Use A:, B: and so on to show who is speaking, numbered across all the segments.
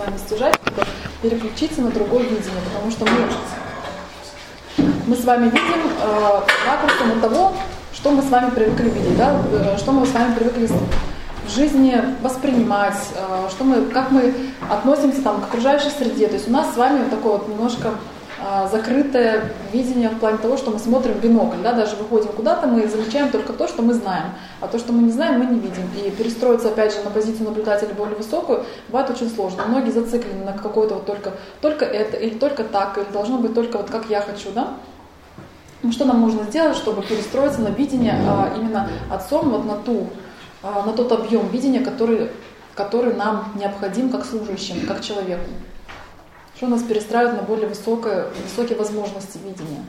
A: не стяжать, чтобы переключиться на другое видение, потому что мы с вами видим ракурсом того, что мы с вами привыкли видеть, да? Что мы с вами привыкли в жизни воспринимать, как мы относимся там, к окружающей среде. То есть у нас с вами такое вот немножко закрытое видение в плане того, что мы смотрим в бинокль, да? Даже выходим куда-то, мы замечаем только то, что мы знаем, а то, что мы не знаем, мы не видим. И перестроиться, опять же, на позицию наблюдателя более высокую бывает очень сложно. Многие зациклены на какое-то вот только это, или только так, или должно быть только вот как я хочу, да? Ну, что нам нужно сделать, чтобы перестроиться на видение именно отцом, вот на тот объем видения, который нам необходим как служащим, как человеку. Что нас перестраивает на более высокие возможности видения.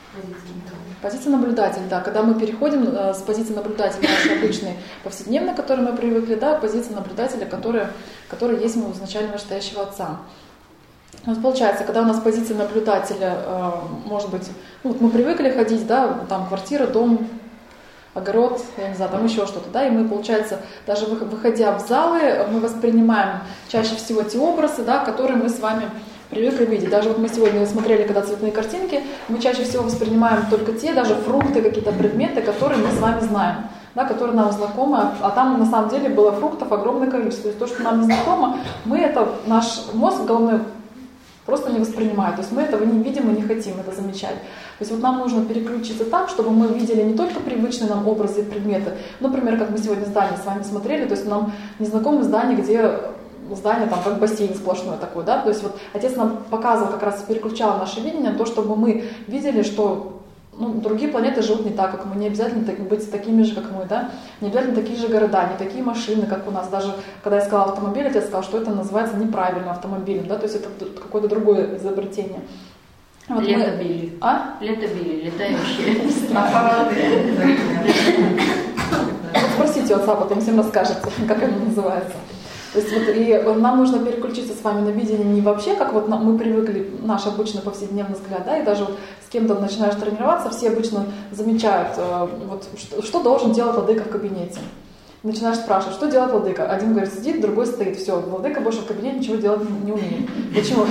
A: Позиция наблюдателя, да. Когда мы переходим с позиции наблюдателя, нашей обычной повседневной, к которой мы привыкли, да, позиция наблюдателя, которая есть у изначально настоящего отца. Вот получается, когда у нас позиция наблюдателя, может быть, ну, вот мы привыкли ходить, да, там квартира, дом, огород, я не знаю, там еще что-то, да, и мы, получается, даже выходя в залы, мы воспринимаем чаще всего те образы, да, которые мы с вами привыкли видеть. Даже вот мы сегодня смотрели, когда цветные картинки, мы чаще всего воспринимаем только те, даже фрукты, какие-то предметы, которые мы с вами знаем, да, которые нам знакомы, а там на самом деле было фруктов огромное количество. То есть то, что нам не знакомо, наш мозг головной просто не воспринимает. То есть мы этого не видим и не хотим это замечать. То есть вот нам нужно переключиться так, чтобы мы видели не только привычные нам образы и предметы, например, как мы сегодня здание с вами смотрели, то есть нам незнакомое здание, где здание там как бассейн сплошной такой, да, то есть вот отец нам показывал, как раз переключал наше видение на то, чтобы мы видели, что другие планеты живут не так, как мы, не обязательно быть такими же, как мы, да, не обязательно такие же города, не такие машины, как у нас. Даже когда я сказала автомобиль, отец сказал, что это называется неправильным автомобилем, да, то есть это какое-то другое изобретение.
B: Вот летобили. Летобили, летающие аппараты.
A: Спросите отца, потом всем расскажете, как это называется. То есть вот, и нам нужно переключиться с вами на видение не вообще, как вот мы привыкли, наш обычный повседневный взгляд, да, и даже вот с кем-то начинаешь тренироваться, все обычно замечают, вот, что должен делать владыка в кабинете. Начинаешь спрашивать, что делает владыка. Один говорит, сидит, другой стоит. Все, владыка больше в кабинете ничего делать не умеет. Почему?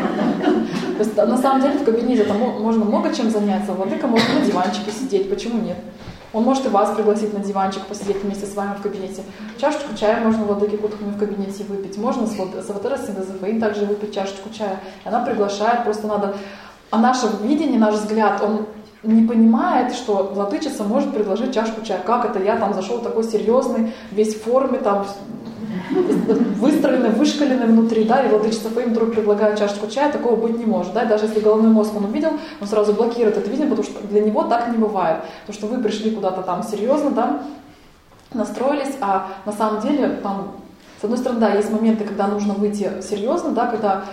A: То есть на самом деле в кабинете там можно много чем заняться. Владыка может на диванчике сидеть, почему нет? Он может и вас пригласить на диванчик, посидеть вместе с вами в кабинете. Чашечку чая можно владыке Кутхами в кабинете выпить. Можно с Аватара Синдазафаин также выпить чашечку чая. И она приглашает, просто надо... А наше видение, наш взгляд, он не понимает, что владычица может предложить чашку чая. Как это я там зашел такой серьезный, весь в форме, там выстроенный, вышкаленный внутри, да, и владычица Фаим вдруг предлагает чашечку чая, такого быть не может, да, даже если головной мозг он увидел, он сразу блокирует это видение, потому что для него так не бывает, потому что вы пришли куда-то там серьезно, да, настроились, а на самом деле там, с одной стороны, да, есть моменты, когда нужно выйти серьезно, да, когда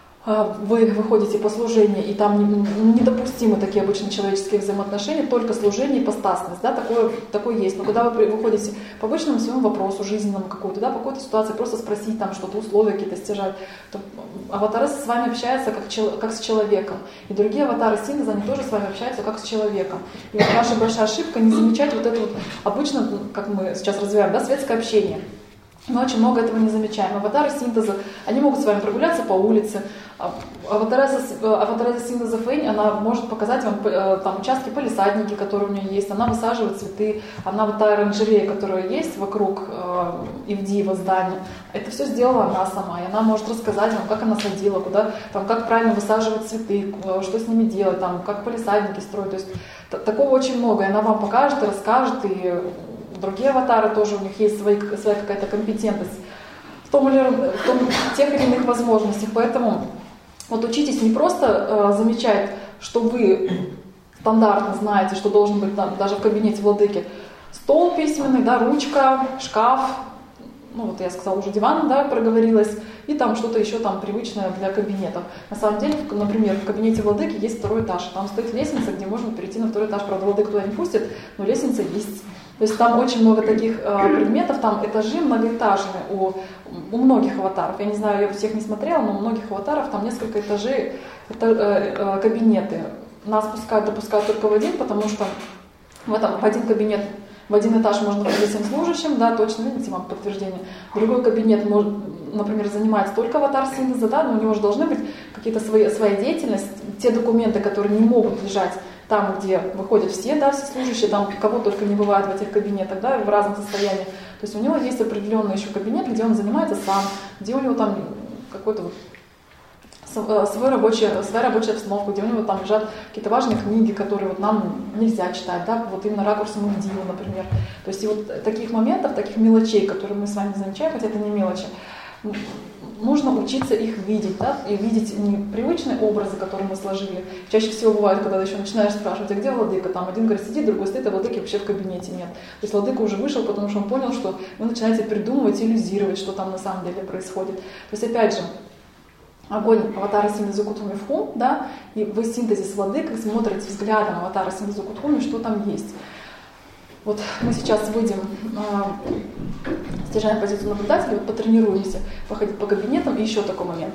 A: вы выходите по служению, и там недопустимы такие обычно человеческие взаимоотношения, только служение и ипостасность, да, такое есть. Но когда вы выходите по обычному своему вопросу, жизненному какому-то, да, по какой-то ситуации, просто спросить там что-то, условия какие-то стяжать, то аватары с вами общаются как с человеком. И другие аватары Синдаза, они тоже с вами общаются как с человеком. И вот наша большая ошибка не замечать вот это вот обычно, как мы сейчас развиваем, да, светское общение. Мы очень много этого не замечаем. Аватары Синтеза, они могут с вами прогуляться по улице. Аватара Синтеза Фэнь, она может показать вам там участки палисадники, которые у нее есть. Она высаживает цветы. Она вот та оранжерея, которая есть вокруг Ивдиева здания. Это все сделала она сама. И она может рассказать вам, как она садила, куда, там, как правильно высаживать цветы, что с ними делать, там, как палисадники строить. То есть такого очень много. И она вам покажет и расскажет, и другие аватары тоже, у них есть своя какая-то компетентность в тех или иных возможностях. Поэтому вот учитесь не просто замечать, что вы стандартно знаете, что должен быть там, даже в кабинете владыки, стол письменный, да, ручка, шкаф, ну вот я сказала уже диван, да, проговорилась, и там что-то еще там привычное для кабинетов. На самом деле, например, в кабинете владыки есть второй этаж, там стоит лестница, где можно перейти на второй этаж, правда, владыка туда не пустит, но лестница есть. То есть там очень много таких предметов, там этажи многоэтажные у многих аватаров. Я не знаю, я всех не смотрела, но у многих аватаров там несколько этажей, это кабинеты. Нас допускают только в один, потому что в один кабинет, в один этаж можно ходить всем служащим, да, точно, видите, вам подтверждение. В другой кабинет например, занимается только аватар-синтеза, да, но у него же должны быть какие-то своя деятельность, те документы, которые не могут лежать там, где выходят все, да, все служащие, там кого только не бывает в этих кабинетах, да, в разных состояниях. То есть у него есть определенный еще кабинет, где он занимается сам, где у него там какой-то вот своя рабочая обстановка, где у него там лежат какие-то важные книги, которые вот нам нельзя читать, да, вот именно ракурсом Магдила, например. То есть и вот таких моментов, таких мелочей, которые мы с вами замечаем, хотя это не мелочи, нужно учиться их видеть, да, и видеть не привычные образы, которые мы сложили. Чаще всего бывает, когда еще начинаешь спрашивать, а где владыка? Там один говорит, сидит, другой стоит, а владыки вообще в кабинете нет. То есть владыка уже вышел, потому что он понял, что вы начинаете придумывать, иллюзировать, что там на самом деле происходит. То есть опять же, огонь аватара синтеза Кутхуми в хум, да, и вы в синтезе с владыкой смотрите взглядом аватара синтеза Кутхуми, что там есть. Вот мы сейчас выйдем стяжаем позицию наблюдателя, вот потренируемся походить по кабинетам. И еще такой момент.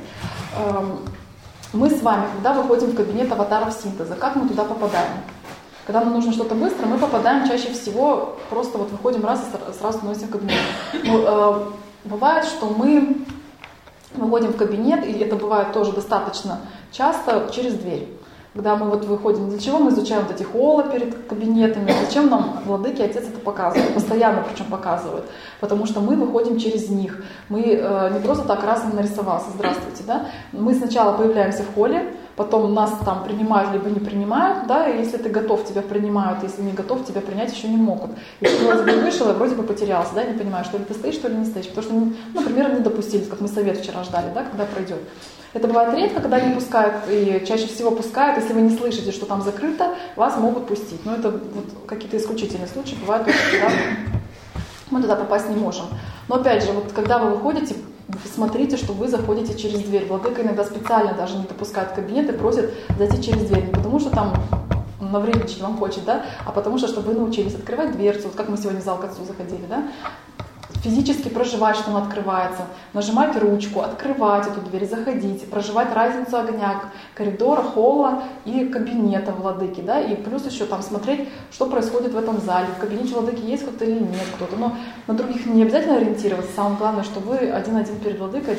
A: Мы с вами, когда выходим в кабинет аватаров синтеза, как мы туда попадаем? Когда нам нужно что-то быстро, мы попадаем чаще всего, просто вот выходим раз и сразу становимся в кабинет. Но, бывает, что мы выходим в кабинет, и это бывает тоже достаточно часто, через дверь. Когда мы вот выходим, для чего мы изучаем вот эти холлы перед кабинетами, зачем нам владыки, отец это показывает, постоянно причем показывают, потому что мы выходим через них. Мы не просто так раз нарисовался, здравствуйте, да, мы сначала появляемся в холле, потом нас там принимают либо не принимают, да, и если ты готов, тебя принимают, если не готов, тебя принять еще не могут. Если ты вроде бы вышел, и вроде бы потерялся, да, не понимаешь, что ли ты стоишь, что ли не стоишь, потому что, например, не допустили, как мы совет вчера ждали, да, когда пройдет. Это бывает редко, когда не пускают, и чаще всего пускают, если вы не слышите, что там закрыто, вас могут пустить. Но это вот какие-то исключительные случаи, бывают только когда мы туда попасть не можем. Но опять же, вот когда вы выходите, смотрите, что вы заходите через дверь. Владыка иногда специально даже не допускает в кабинет и просит зайти через дверь. Не потому что там навредничать вам хочет, да, а потому что, чтобы вы научились открывать дверцу, вот как мы сегодня в зал к отцу заходили, да, физически проживать, что он открывается, нажимать ручку, открывать эту дверь, заходить, проживать разницу огня, коридора, холла и кабинета владыки, да, и плюс еще там смотреть, что происходит в этом зале, в кабинете владыки есть кто-то или нет кто-то, но на других не обязательно ориентироваться, самое главное, что вы один-один перед владыкой,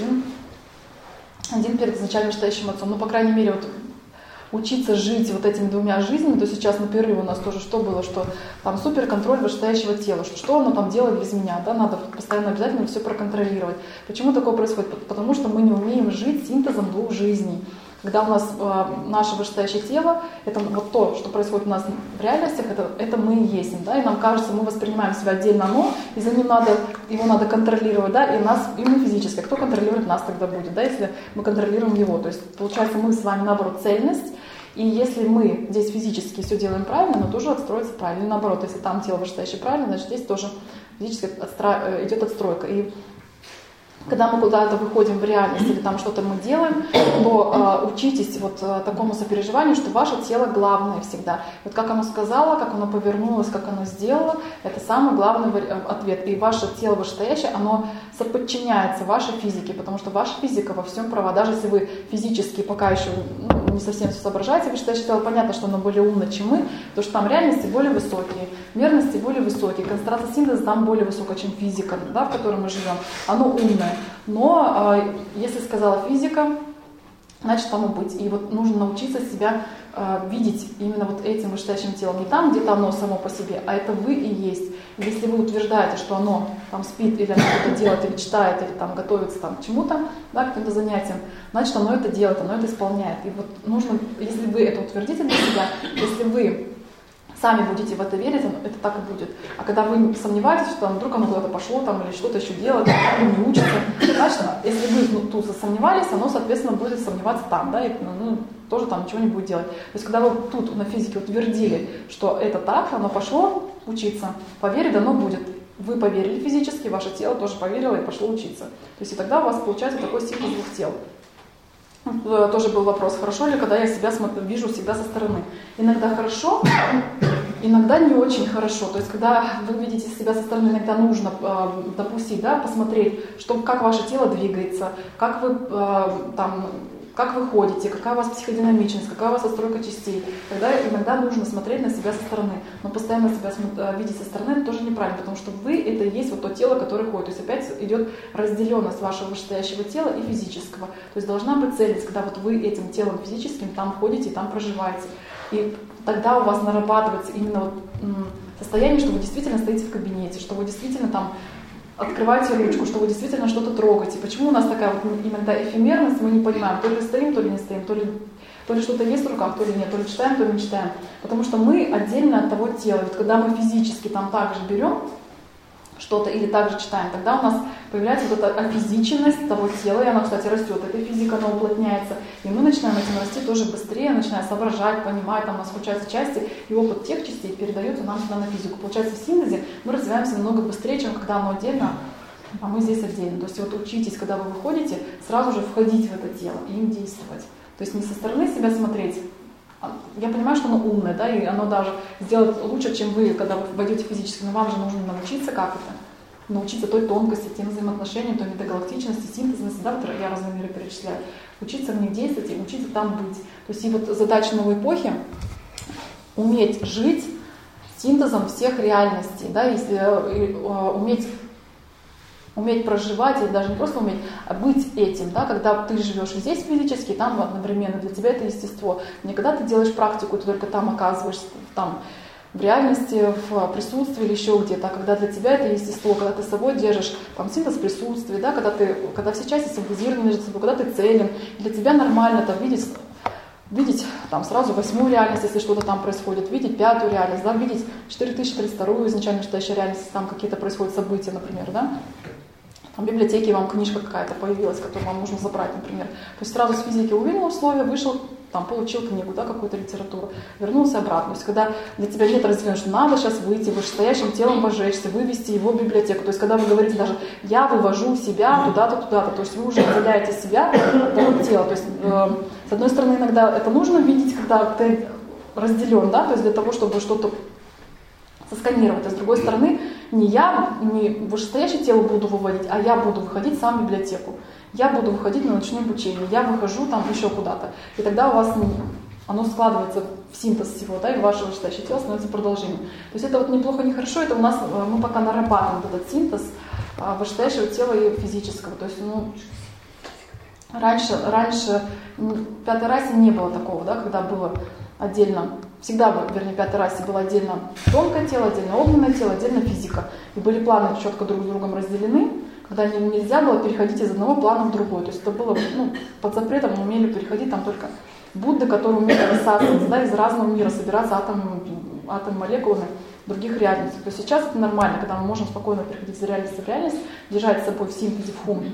A: один перед изначально стоящим отцом, ну, по крайней мере, вот учиться жить вот этими двумя жизнями, то сейчас на перерыве у нас тоже что было, что там суперконтроль вышестоящего тела, что оно там делает без меня, да, надо постоянно обязательно все проконтролировать. Почему такое происходит? Потому что мы не умеем жить синтезом двух жизней. Когда у нас наше вышестоящее тело, это вот то, что происходит у нас в реальностях, это мы и есть, да, и нам кажется, мы воспринимаем себя отдельно оно, и за ним его надо контролировать, да, и мы физически. Кто контролирует нас тогда будет, да, если мы контролируем его? То есть, получается, мы с вами, наоборот, цельность. И если мы здесь физически все делаем правильно, но тоже отстроится правильно. И наоборот, если там тело вышестоящее правильно, значит здесь тоже физически идет отстройка. И когда мы куда-то выходим в реальность или там что-то мы делаем, то учитесь вот такому сопереживанию, что ваше тело главное всегда. Вот как оно сказало, как оно повернулось, как оно сделало, это самый главный ответ. И ваше тело вышестоящее, оно соподчиняется вашей физике, потому что ваша физика во всем права. Даже если вы физически пока еще не совсем все соображаете, вышестоящее тело, понятно, что оно более умно, чем мы, потому что там реальности более высокие, мерности более высокие, концентрация синтеза там более высокая, чем физика, да, в которой мы живем. Оно умное. Но если сказала физика, значит тому быть. И вот нужно научиться себя видеть именно вот этим вышестоящим телом. Не там, где-то оно само по себе, а это вы и есть. И если вы утверждаете, что оно там спит, или оно что-то делает, или читает, или там готовится там, к чему-то, да, к каким-то занятиям, значит оно это делает, оно это исполняет. И вот нужно, если вы это утвердите для себя, если вы сами будете в это верить, это так и будет. А когда вы сомневаетесь, что там, вдруг оно куда-то пошло там, или что-то еще делает, или не учится, значит, если вы тут засомневались, оно, соответственно, будет сомневаться там, да, и тоже там ничего не будет делать. То есть, когда вы тут на физике утвердили, что это так, оно пошло учиться, поверит, оно будет. Вы поверили физически, ваше тело тоже поверило и пошло учиться. То есть, и тогда у вас получается такой синтез двух тел. Тоже был вопрос, хорошо ли, когда я себя вижу всегда со стороны. Иногда хорошо, иногда не очень хорошо. То есть, когда вы видите себя со стороны, иногда нужно допустить, да, посмотреть, как ваше тело двигается, как вы там как вы ходите, какая у вас психодинамичность, какая у вас отстройка частей. Тогда иногда нужно смотреть на себя со стороны. Но постоянно себя видеть со стороны — это тоже неправильно, потому что вы — это и есть вот то тело, которое ходит. То есть опять идет разделенность вашего вышестоящего тела и физического. То есть должна быть цельность, когда вот вы этим телом физическим там ходите и там проживаете. И тогда у вас нарабатывается именно вот состояние, что вы действительно стоите в кабинете, что вы действительно там открываете ручку, что вы действительно что-то трогаете. Почему у нас такая вот иногда эфемерность, мы не понимаем, то ли стоим, то ли не стоим, то ли что-то есть в руках, то ли нет, то ли читаем, то ли не читаем. Потому что мы отдельно от того тела. Вот когда мы физически там также берем что-то или также читаем, тогда у нас появляется вот эта офизиченность того тела, и она, кстати, растет, эта физика, она уплотняется, и мы начинаем этим расти тоже быстрее, начинаем соображать, понимать, там у нас включаются части, и опыт тех частей передается нам сюда на физику. Получается, в синтезе мы развиваемся намного быстрее, чем когда оно отдельно, а мы здесь отдельно. То есть вот учитесь, когда вы выходите, сразу же входить в это тело и им действовать. То есть не со стороны себя смотреть. Я понимаю, что оно умное, да, и оно даже сделает лучше, чем вы, когда вы войдете физически, но вам же нужно научиться как это. Научиться той тонкости, тем взаимоотношениям, той метагалактичности, синтезности, да, вот я разные миры перечисляю. Учиться в них действовать и учиться там быть. То есть и вот задача новой эпохи — уметь жить синтезом всех реальностей, да, если уметь проживать, или даже не просто уметь, а быть этим, да, когда ты живешь здесь физически, там одновременно, для тебя это естество. Не когда ты делаешь практику, ты только там оказываешься, там, в реальности, в присутствии или еще где-то, а когда для тебя это естество, когда ты с собой держишь там синтез присутствия, да, когда все части синтезированы между собой, когда ты целен, для тебя нормально там видеть там сразу 8-ю реальность, если что-то там происходит, видеть 5-ю реальность, да, видеть 4032-ю изначально вышестоящую реальность, если там какие-то происходят события, например, да. Там в библиотеке вам книжка какая-то появилась, которую вам нужно забрать, например. То есть сразу с физики увидел условия, вышел, там, получил книгу, да, какую-то литературу, вернулся обратно. То есть когда для тебя нет разделения, что надо сейчас выйти, вышестоящим телом пожечься, вывести его в библиотеку. То есть когда вы говорите даже «я вывожу себя туда-то, туда-то», то есть вы уже отделяете себя от того тела. То есть с одной стороны иногда это нужно видеть, когда ты разделен, да, то есть для того, чтобы что-то сосканировать, а с другой стороны не я, не вышестоящее тело буду выводить, а я буду выходить сам в библиотеку. Я буду выходить на ночное обучение, я выхожу там еще куда-то. И тогда у вас оно складывается в синтез всего, да, и ваше вышестоящее тело становится продолжением. То есть это вот неплохо, не хорошо, это у нас, мы пока нарабатываем этот синтез вышестоящего тела и физического. То есть, раньше в пятой расе не было такого, да, когда было отдельно, всегда, вернее, в пятой расе было отдельно тонкое тело, отдельно огненное тело, отдельно физика. И были планы четко друг с другом разделены, когда нельзя было переходить из одного плана в другой. То есть это было под запретом, мы умели переходить там только Будды, которые умели рассасываться, да, из разного мира, собираться атом-молекулами других реальностей. То есть сейчас это нормально, когда мы можем спокойно переходить из реальности в реальность, держать с собой в синтезе в хум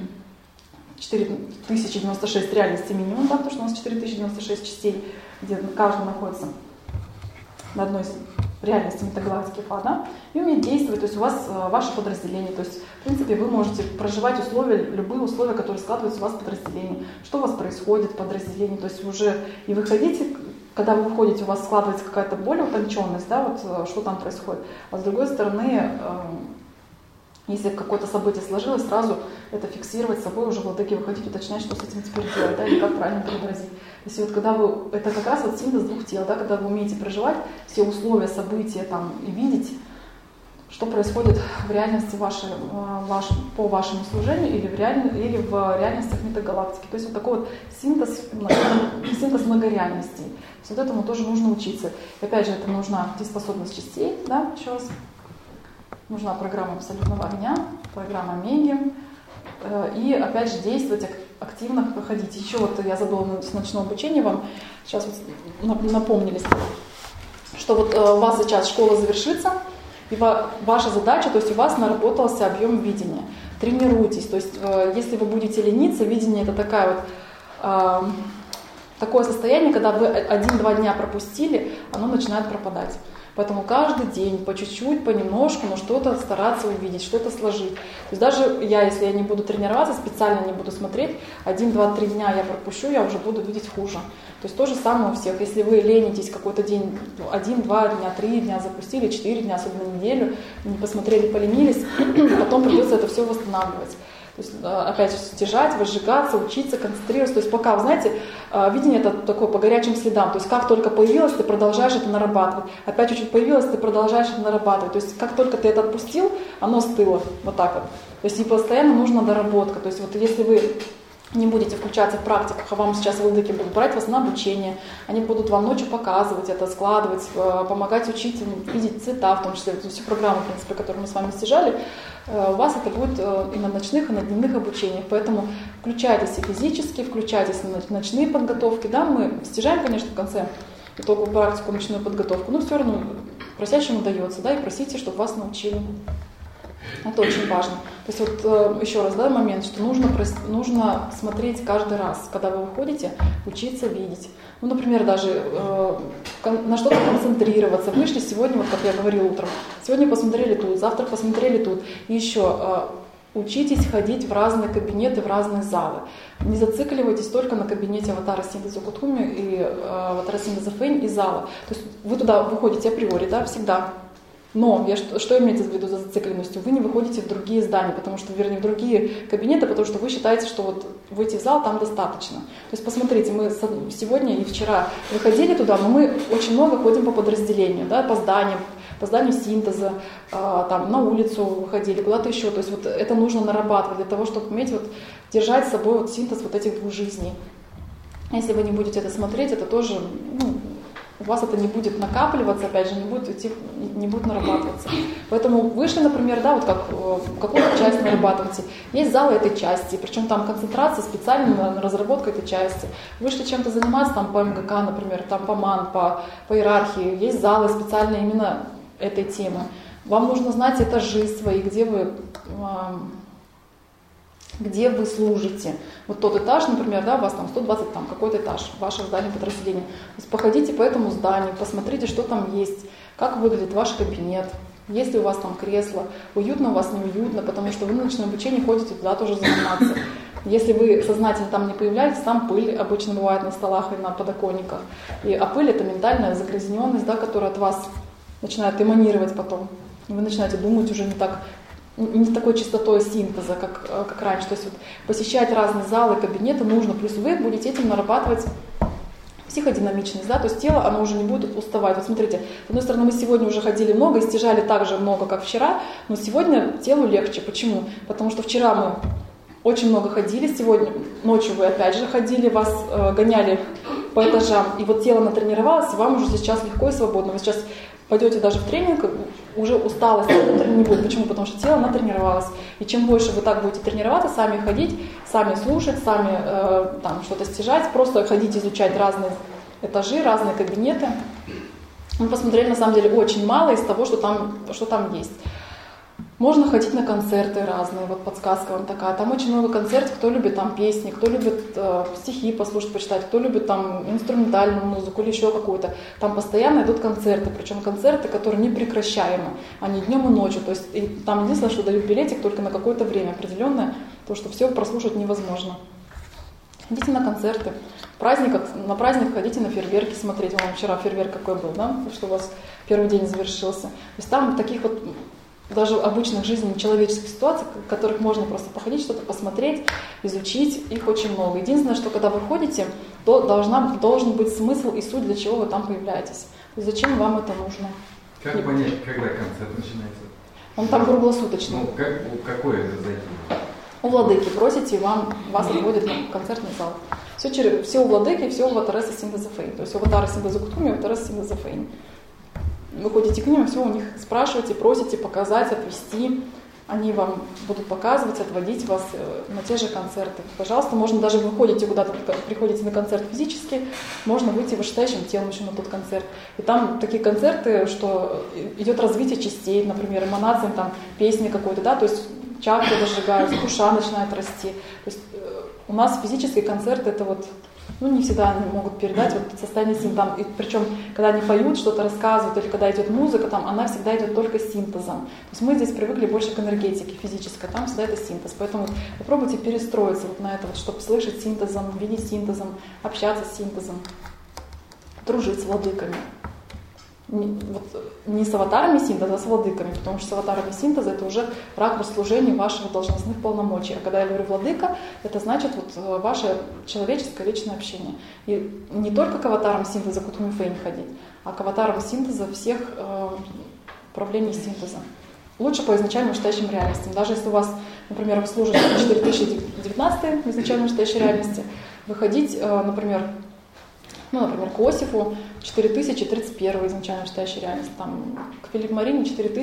A: 4096 реальностей минимум, да, потому что у нас 4096 частей, где каждый находится на одной из реальностей метагалактики Фа, да, и уметь действовать, то есть у вас ваше подразделение, то есть в принципе вы можете проживать условия, любые условия, которые складываются у вас в подразделении, что у вас происходит в подразделении, то есть уже и выходите, когда вы выходите, у вас складывается какая-то более утонченность, да, вот что там происходит, а с другой стороны, если какое-то событие сложилось, сразу это фиксировать с собой, уже владыки выходить, уточнять, что с этим теперь делать, да, или как правильно преобразить. То есть вот когда это как раз вот синтез двух тел, да, когда вы умеете проживать все условия, события там, и видеть, что происходит в реальности по вашему служению или в реальностях метагалактики. То есть вот такой вот синтез многореальностей. То есть вот этому тоже нужно учиться. И опять же, это нужна дееспособность частей, да, еще раз. Нужна программа абсолютного огня, программа Меги. И опять же действовать активно, проходить. Еще вот я забыла с ночного обучения вам, сейчас вот напомнились, что вот у вас сейчас школа завершится, и ваша задача, то есть у вас наработался объем видения. Тренируйтесь, то есть если вы будете лениться, видение это такое состояние, когда вы 1-2 дня пропустили, оно начинает пропадать. Поэтому каждый день, по чуть-чуть, понемножку, но что-то стараться увидеть, что-то сложить. То есть даже если я не буду тренироваться, специально не буду смотреть, 1, 2, 3 дня я пропущу, я уже буду видеть хуже. То есть то же самое у всех. Если вы ленитесь какой-то день, 1, 2 дня, 3 дня запустили, 4 дня, особенно неделю, не посмотрели, поленились, потом придется это все восстанавливать. То То есть, опять же, стяжать, возжигаться, учиться, концентрироваться. То есть пока, вы знаете, видение это такое по горячим следам. То есть как только появилось, ты продолжаешь это нарабатывать. Опять чуть-чуть появилось, ты продолжаешь это нарабатывать. То есть как только ты это отпустил, оно стыло. Вот так вот. То есть и постоянно нужна доработка. То есть вот если вы не будете включаться в практиках, а вам сейчас владыки будут брать вас на обучение, они будут вам ночью показывать это, складывать, помогать учить, видеть цвета, в том числе всю программу, в принципе, которую мы с вами стяжали, у вас это будет и на ночных, и на дневных обучениях. Поэтому включайтесь и физически, включайтесь на ночные подготовки. Да, мы стяжаем, конечно, в конце итоговую практику, ночную подготовку, но все равно просящему дается, да, и просите, чтобы вас научили. Это очень важно. То есть вот еще раз, да, момент, что нужно смотреть каждый раз, когда вы выходите, учиться видеть. Ну, например, даже на что-то концентрироваться. Вышли сегодня, вот как я говорила утром, сегодня посмотрели тут, завтра посмотрели тут. И еще учитесь ходить в разные кабинеты, в разные залы. Не зацикливайтесь только на кабинете аватара Синтеза Гутхуми и аватара Синтеза Фэнь и зала. То есть вы туда выходите априори, да, всегда. Но что имеется в виду за зацикленностью? Вы не выходите в другие здания, вернее, в другие кабинеты, потому что вы считаете, что вот выйти в зал там достаточно. То есть посмотрите, мы сегодня и вчера выходили туда, но мы очень много ходим по подразделению, да, по зданию синтеза, там, на улицу выходили, куда-то еще. То есть вот это нужно нарабатывать для того, чтобы уметь вот держать с собой вот синтез вот этих двух жизней. Если вы не будете это смотреть, это тоже, у вас это не будет накапливаться, опять же, не будет нарабатываться. Поэтому вышли, например, да, вот какую-то часть нарабатываете. Есть залы этой части, причем там концентрация специально на разработку этой части. Вышли чем-то заниматься, там по МГК, например, там по МАН, по иерархии. Есть залы специально именно этой темы. Вам нужно знать этажи свои, где вы служите. Вот тот этаж, например, да, у вас там 120, там какой-то этаж вашего здания подразделения. То есть походите по этому зданию, посмотрите, что там есть, как выглядит ваш кабинет, есть ли у вас там кресло, уютно у вас, неуютно, потому что вы на ночное обучение ходите туда тоже заниматься. Если вы сознательно там не появляетесь, там пыль обычно бывает на столах и на подоконниках. А пыль — это ментальная загрязненность, да, которая от вас начинает эманировать потом. И вы начинаете думать уже не такой чистотой синтеза, как раньше. То есть вот посещать разные залы, кабинеты нужно, плюс вы будете этим нарабатывать психодинамичность, да, то есть тело, оно уже не будет уставать. Вот смотрите, с одной стороны, мы сегодня уже ходили много и стяжали так же много, как вчера, но сегодня телу легче. Почему? Потому что вчера мы очень много ходили, сегодня ночью вы опять же ходили, вас гоняли по этажам, и вот тело натренировалось, и вам уже сейчас легко и свободно. Вы сейчас пойдете даже в тренинг, уже усталость не будет. Почему? Потому что тело натренировалось. И чем больше вы так будете тренироваться, сами ходить, сами слушать, сами там что-то стяжать, просто ходить, изучать разные этажи, разные кабинеты. Мы посмотрели, на самом деле, очень мало из того, что там есть. Можно ходить на концерты разные, вот подсказка вам такая. Там очень много концертов, кто любит там песни, кто любит стихи послушать, почитать, кто любит там инструментальную музыку или еще какую-то. Там постоянно идут концерты, причем концерты, которые непрекращаемы, они днем и ночью. То есть и там единственное, что дают билетик только на какое-то время определенное, потому что все прослушать невозможно. Ходите на концерты. На праздник ходите на фейерверки смотреть. Вон вчера фейерверк какой был, да? Что у вас первый день завершился. То есть там таких вот даже обычных жизненных человеческих ситуаций, в которых можно просто походить, что-то посмотреть, изучить, их очень много. Единственное, что когда вы ходите, то должен быть смысл и суть, для чего вы там появляетесь. То есть зачем вам это нужно.
C: Как понять, когда концерт начинается?
A: Он там круглосуточно.
C: Какой это зайти?
A: У владыки просите, вас отводят на концертный зал. Все у владыки, все у аватареса Синтеза Фэнь. То есть у аватара Синтеза Гутхуми, у аватареса Синтеза Фэнь. Вы ходите к ним, все у них спрашиваете, просите показать, отвести. Они вам будут показывать, отводить вас на те же концерты. Пожалуйста, можно даже вы ходите куда-то, приходите на концерт физически, можно выйти вышестоящим телом еще на тот концерт. И там такие концерты, что идет развитие частей, например, эманациям, там, песни какой-то, да, то есть чакры зажигаются, душа начинает расти. То есть у нас физические концерты, это вот, не всегда они могут передать вот состояние синтеза. И причем, когда они поют, что-то рассказывают, или когда идет музыка, там, она всегда идет только с синтезом. То есть мы здесь привыкли больше к энергетике физической, там всегда это синтез. Поэтому попробуйте перестроиться вот на это, вот, чтобы слышать синтезом, видеть синтезом, общаться с синтезом, дружить с владыками. не с аватарами синтеза, а с владыками, потому что с аватарами синтеза это уже ракурс служения ваших должностных полномочий. А когда я говорю владыка, это значит ваше человеческое личное общение. И не только к аватарам синтеза Кутхуми Фэйнь ходить, а к аватарам синтеза всех проявлений синтеза. Лучше по изначально вышестоящим реальностям. Даже если у вас, например, вы служите 4019 в изначально вышестоящей реальности, выходить, например, к Осифу 4031 изначально вышестоящей реальности, к Филипп Марине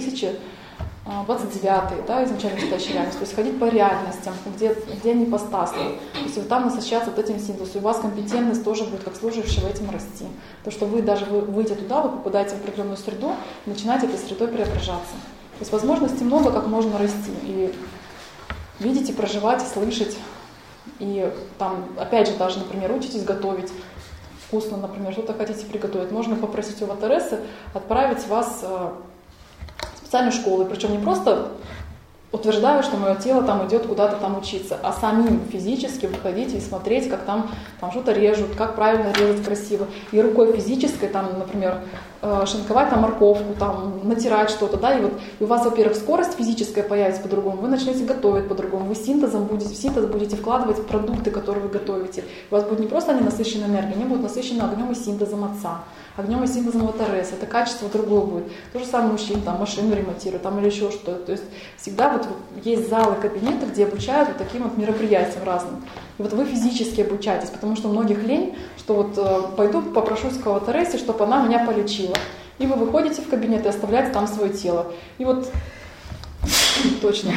A: 4029, изначально вышестоящей реальности. То есть ходить по реальностям, где они ипостасны. То есть вот там насыщаться этим синтезом. И у вас компетентность тоже будет как служащего этим расти. То, что вы выйдя туда, вы попадаете в определенную среду и начинаете этой средой преображаться. То есть возможностей много, как можно расти. И видеть, и проживать, и слышать. И опять же, даже, например, учитесь готовить вкусно, например, что-то хотите приготовить. Можно попросить у Ватаресы отправить вас в специальную школу. Причем не просто утверждаю, что мое тело идет куда-то учиться, а самим физически выходить и смотреть, как там что-то режут, как правильно резать красиво. И рукой физической, например, шинковать морковку, натирать что-то, и у вас, во-первых, скорость физическая появится по-другому, вы начнете готовить по-другому, вы в синтез будете вкладывать продукты, которые вы готовите. У вас будет не просто ненасыщенная энергия, они будут насыщены огнем и синтезом отца, огнем и синтезом Ватаресы, это качество другое будет. То же самое мужчин, машину ремонтируют, или еще что-то. То есть всегда есть залы, кабинеты, где обучают таким мероприятиям разным. И вы физически обучаетесь, потому что у многих лень, что пойду попрошусь к Ватаресе, чтобы она меня полечила. И вы выходите в кабинет и оставляете там свое тело. И точно.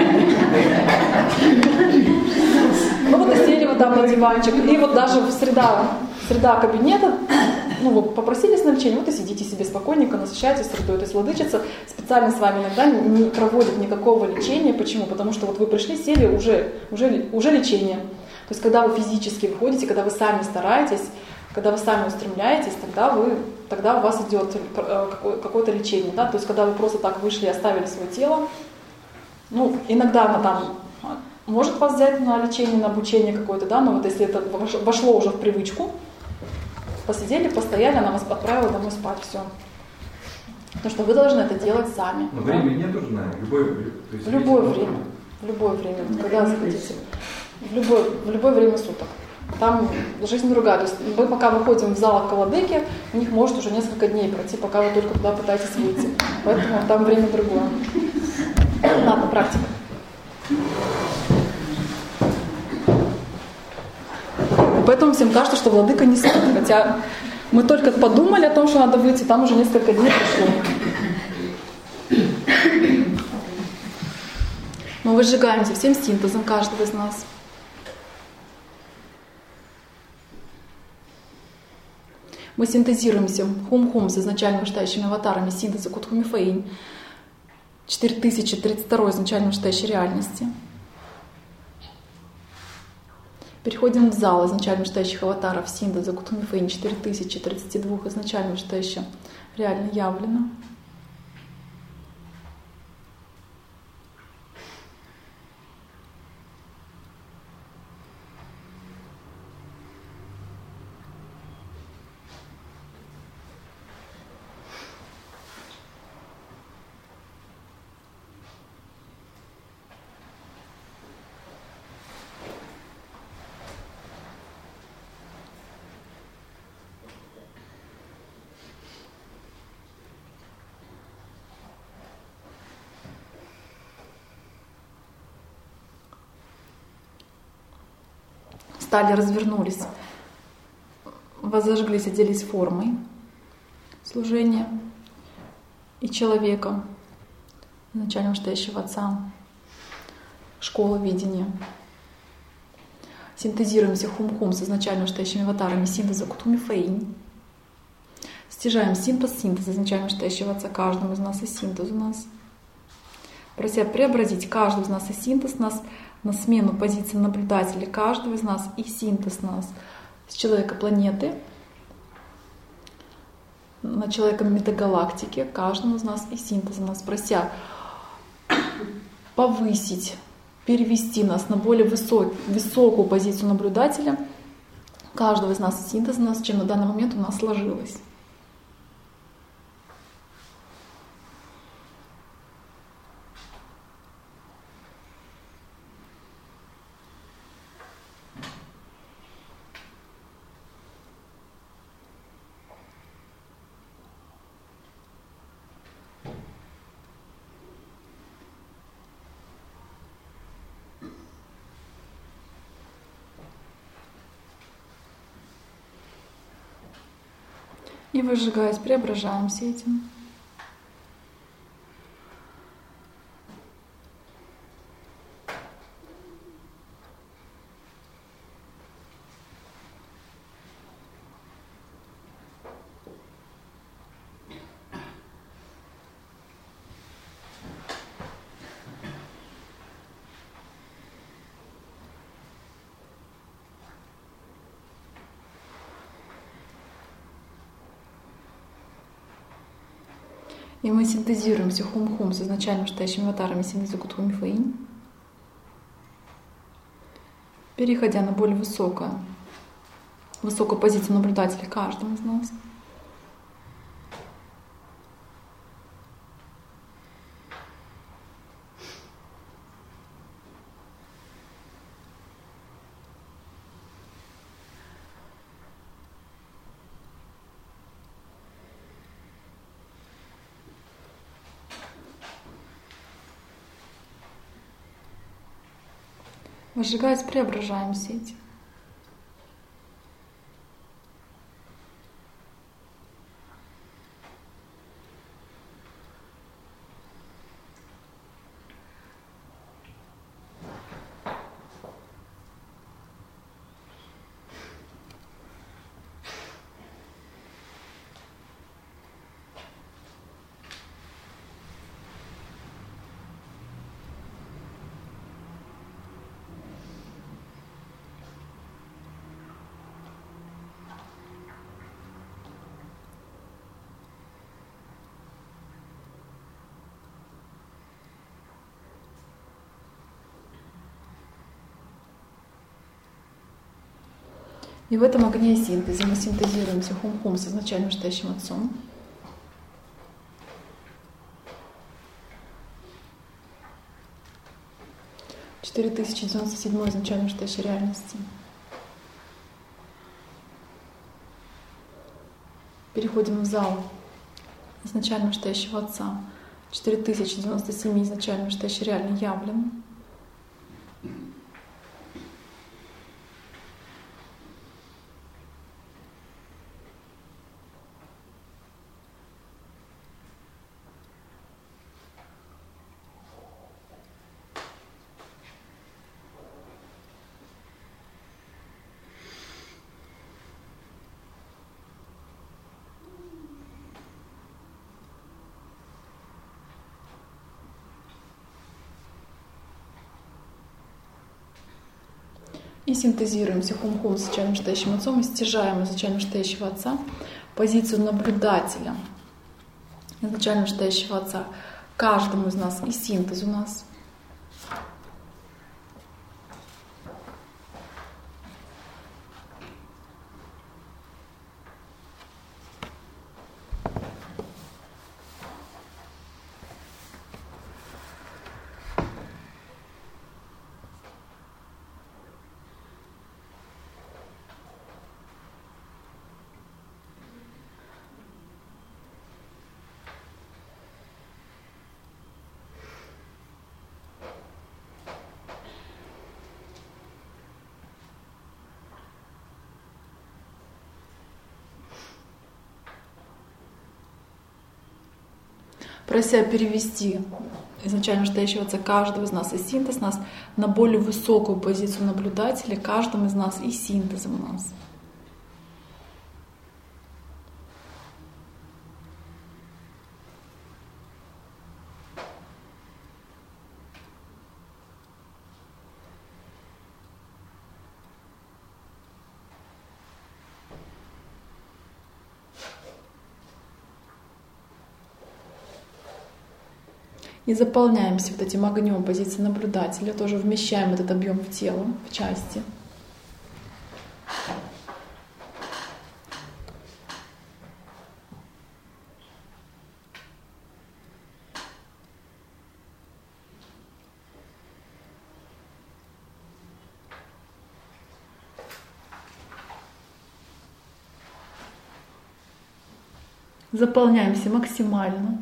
A: И сели вы на диванчик, и даже в среда кабинета, вы попросились на лечение, и сидите себе спокойненько, насыщаетесь средой. То есть владычица специально с вами иногда не проводит никакого лечения. Почему? Потому что вы пришли, сели, уже лечение. То есть когда вы физически выходите, когда вы сами стараетесь, когда вы сами устремляетесь, тогда у вас идет какое-то лечение. То есть когда вы просто так вышли и оставили свое тело, иногда она может вас взять на лечение, на обучение какое-то, но если это вошло уже в привычку, посидели, постояли, она вас отправила домой спать, все. Потому что вы должны это делать сами.
C: Но времени нет уже, любое время.
A: В любое время, когда захотите. В любое время суток. Там жизнь другая. То есть мы пока выходим в зал к Каладеке, у них может уже несколько дней пройти, пока вы только туда пытаетесь выйти. Поэтому там время другое. Ладно, практика. Поэтому всем кажется, что владыка не спит. Хотя мы только подумали о том, что надо выйти, там уже несколько дней прошло. Мы выжигаемся всем синтезом каждого из нас. Мы синтезируемся хум-хум с изначально вышестоящими аватарами синтеза Кутхуми Фэйнь 4032 изначально вышестоящей реальности. Переходим в зал изначально вышестоящих аватаров синтеза Кутхуми Фэйнь 4032 изначально вышестоящих реально явлено. Встали, развернулись, возожглись, оделись формой служения и человека, изначально вышестоящего Отца, школа видения. Синтезируемся хум-хум с изначально вышестоящими аватарами синтеза Кутхуми Фэйнь. Стяжаем синтез изначально вышестоящего Отца каждому из нас и синтез у нас. Прося преобразить каждого из нас и синтез нас на смену позиции наблюдателя каждого из нас и синтез нас с человека планеты на человека метагалактики, каждому из нас и синтез нас, прося повысить, перевести нас на более высокую позицию наблюдателя каждого из нас и синтез нас, чем на данный момент у нас сложилось. И выжигаясь, преображаемся этим. И мы синтезируем Сихум-Хум с изначально вышестоящими аватарами Синтезу-Кутху-Мифаинь, переходя на более высокую позицию наблюдателя каждого из нас. Выжигаясь, преображаемся этим. И в этом огне синтеза мы синтезируем Сихум-Хум с изначально вышестоящим Отцом. — 4097 изначально вышестоящей реальности. Переходим в зал изначально вышестоящего Отца. 4097 изначально вышестоящий реально явлен. И синтезируем Сихум-Хум с изначально вышестоящим Отцом и стяжаем изначально вышестоящего Отца позицию наблюдателя изначально вышестоящего Отца каждому из нас и синтез у нас. Прося перевести изначально вышестоящего Отца каждого из нас и синтез нас на более высокую позицию наблюдателя каждым из нас и синтезом у нас. И заполняемся вот этим огнем позиции наблюдателя, тоже вмещаем этот объем в тело, в части. Заполняемся максимально.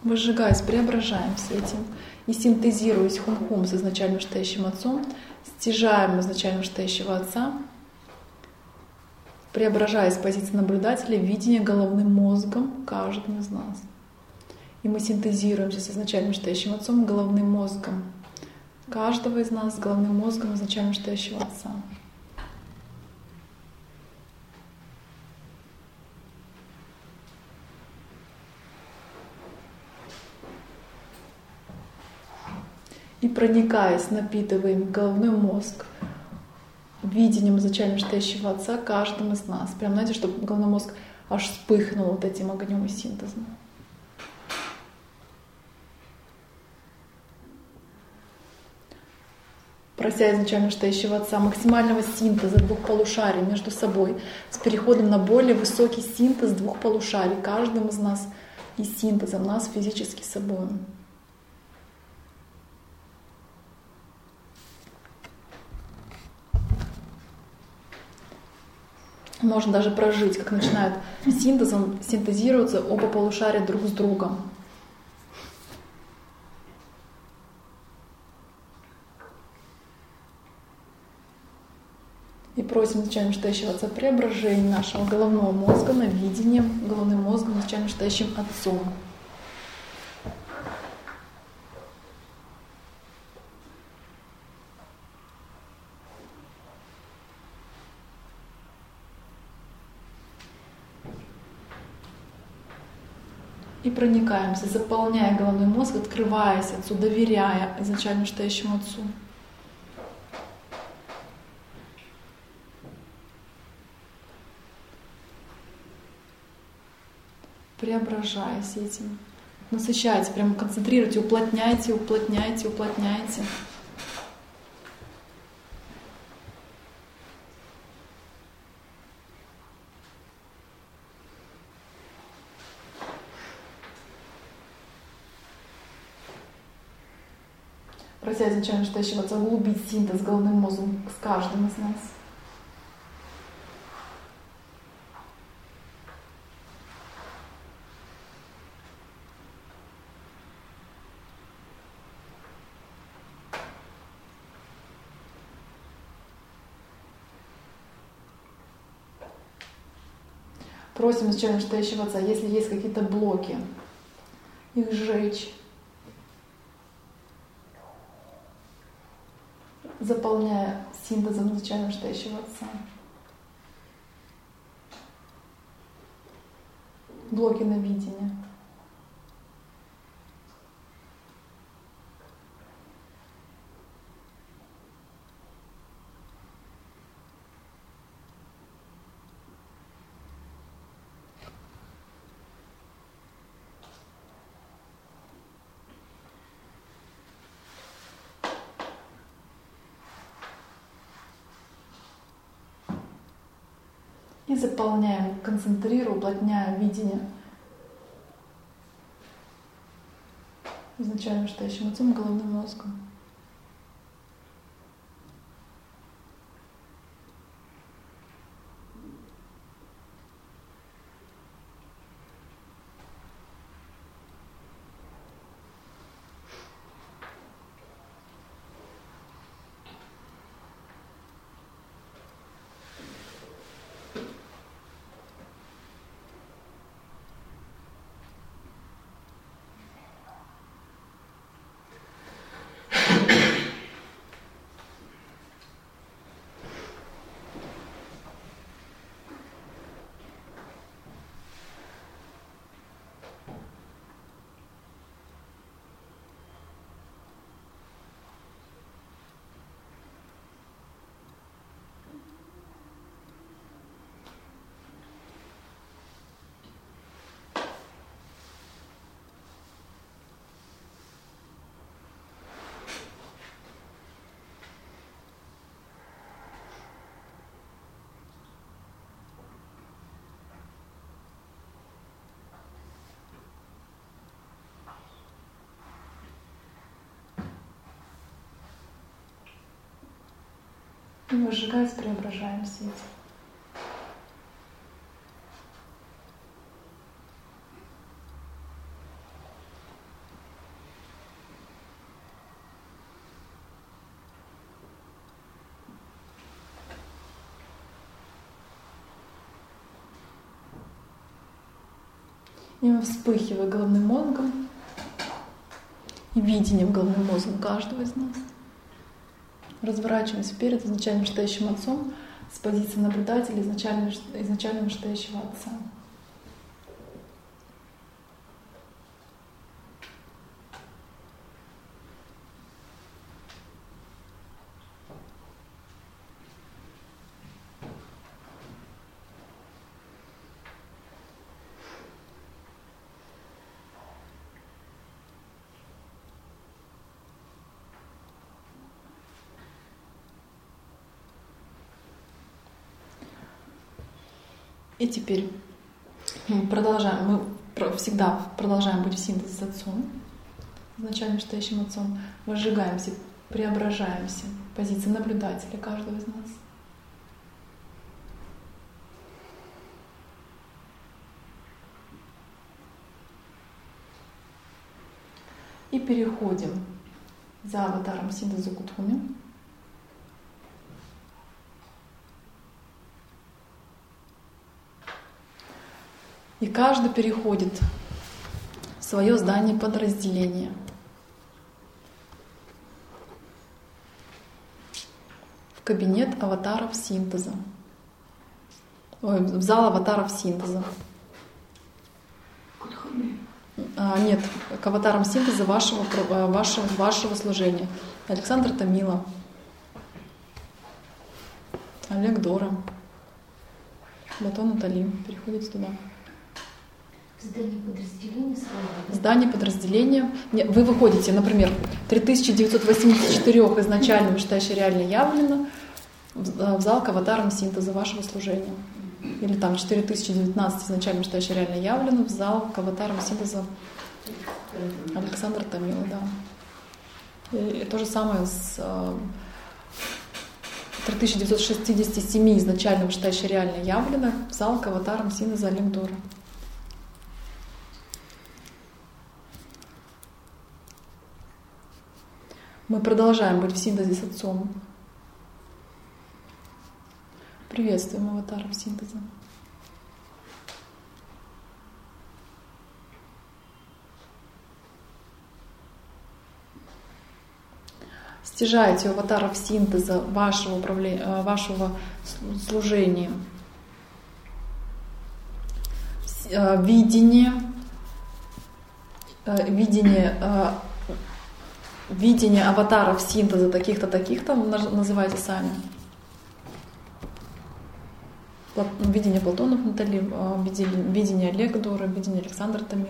A: Выжигаясь, преображаемся этим и синтезируясь хум-хум с изначально вышестоящим Отцом, стяжаем изначально вышестоящего Отца, преображаясь с позиции наблюдателя, видение головным мозгом каждым из нас. И мы синтезируемся с изначально вышестоящим Отцом головным мозгом каждого из нас, с головным мозгом изначально вышестоящего Отца. И проникаясь, напитываем головной мозг видением изначально вышестоящего Отца каждым из нас. Прям, знаете, чтобы головной мозг аж вспыхнул вот этим огнем и синтезом. Прося изначально вышестоящего Отца максимального синтеза двух полушарий между собой, с переходом на более высокий синтез двух полушарий, каждым из нас и синтезом нас физически собой. Можно даже прожить, как начинают синтезом синтезироваться оба полушария друг с другом. И просим изначально вышестоящего Отца преображения нашего головного мозга на видение головным мозгом изначально вышестоящим Отцом. И проникаемся, заполняя головной мозг, открываясь Отцу, доверяя изначально вышестоящему Отцу. Преображаясь этим. Насыщайте, прямо концентрируйте, уплотняйте, уплотняйте, уплотняйте. Прося изначально вышестоящего Отца углубить синтез головным мозгом с каждым из нас. Просим изначально вышестоящего Отца, если есть какие-то блоки, их сжечь, заполняя синтезом изначально вышестоящего Отца. Блоки на видение. И заполняем, концентрируя, уплотняя видение изначально вышестоящим Отцом головным мозгом. И выжигаясь, преображаемся этим. И мы вспыхиваем головным мозгом и видением головным мозгом каждого из нас. Разворачиваемся вперед изначально вышестоящим отцом с позиции наблюдателя изначально вышестоящего отца. И теперь мы всегда продолжаем быть в синтезе с Отцом, изначально вышестоящим Отцом, возжигаемся, преображаемся в позиции наблюдателя каждого из нас. И переходим за аватаром синтеза Кутхуми. И каждый переходит в свое здание подразделения. В кабинет аватаров синтеза. В зал аватаров синтеза. Нет, к аватарам синтеза вашего служения. Александр Томила, Олег Дора, Батон Натали переходит туда.
B: Здание подразделения свое.
A: Здание подразделения. Вы выходите, например, 3984 изначально вышестоящее реально явлено в зал к аватарам синтеза вашего служения. Или там 4019 изначально вышестоящее реально явлено в зал к аватарам синтеза Александра Томила, да. И то же самое с 3967 изначально вышестоящее реально явлено в зал к аватарам синтеза Олег Дора. Мы продолжаем быть в синтезе с Отцом. Приветствуем аватаров синтеза. Стяжайте у аватаров синтеза вашего служения видение аватаров синтеза таких-то, таких-то, называйте сами. Видение Платонов Натали, видение Олега Дора, видение Александра Томила.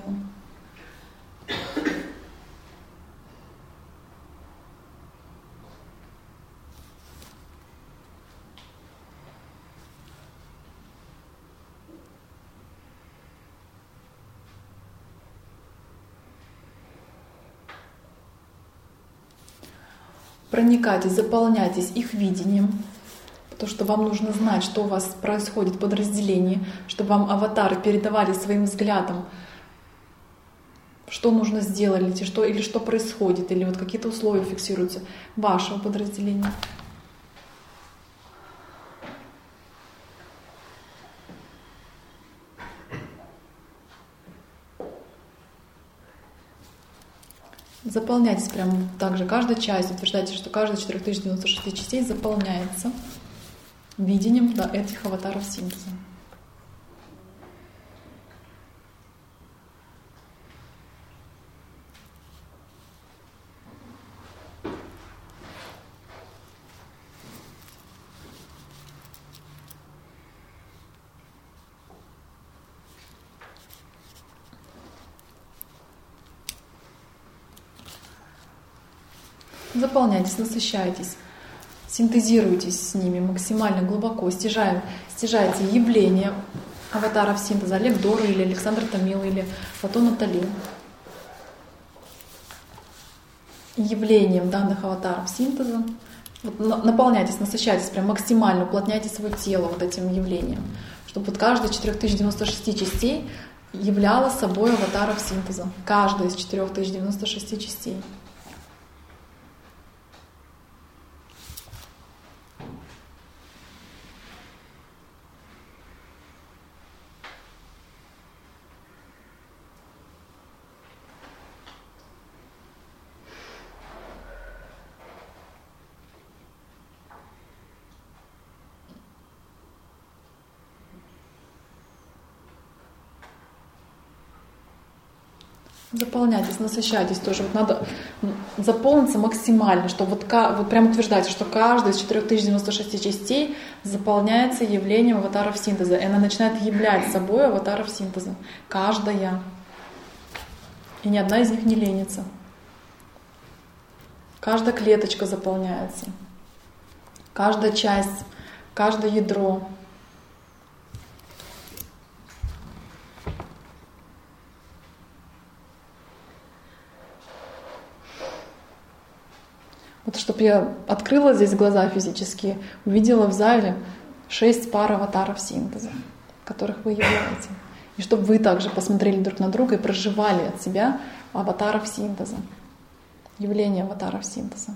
A: Проникайтесь, заполняйтесь их видением, потому что вам нужно знать, что у вас происходит в подразделении, чтобы вам аватары передавали своим взглядом, что нужно сделать, или что происходит, или вот какие-то условия фиксируются вашего подразделения. Заполняйтесь прямо так же. Каждая часть, утверждайте, что каждая из 4096 частей заполняется видением этих аватаров синтеза. Заполняйтесь, насыщайтесь, синтезируйтесь с ними максимально глубоко, стяжайте явления аватаров синтеза Олег Дора или Александр Томила или Батон Натали. Явлением данных аватаров синтеза. Вот наполняйтесь, насыщайтесь, прям максимально уплотняйте свое тело вот этим явлением, чтобы вот каждая из 4096 частей являла собой аватаров синтеза. Каждая из 4096 частей. Заполняйтесь, насыщайтесь тоже. Вот надо заполниться максимально, чтобы вот прям утверждать, что каждая из 4096 частей заполняется явлением аватаров синтеза. И она начинает являть собой аватаров синтеза. Каждая. И ни одна из них не ленится. Каждая клеточка заполняется. Каждая часть, каждое ядро. Вот чтобы я открыла здесь глаза физические, увидела в зале 6 пар аватаров синтеза, которых вы являете. И чтобы вы также посмотрели друг на друга и проживали от себя аватаров синтеза, явление аватаров синтеза.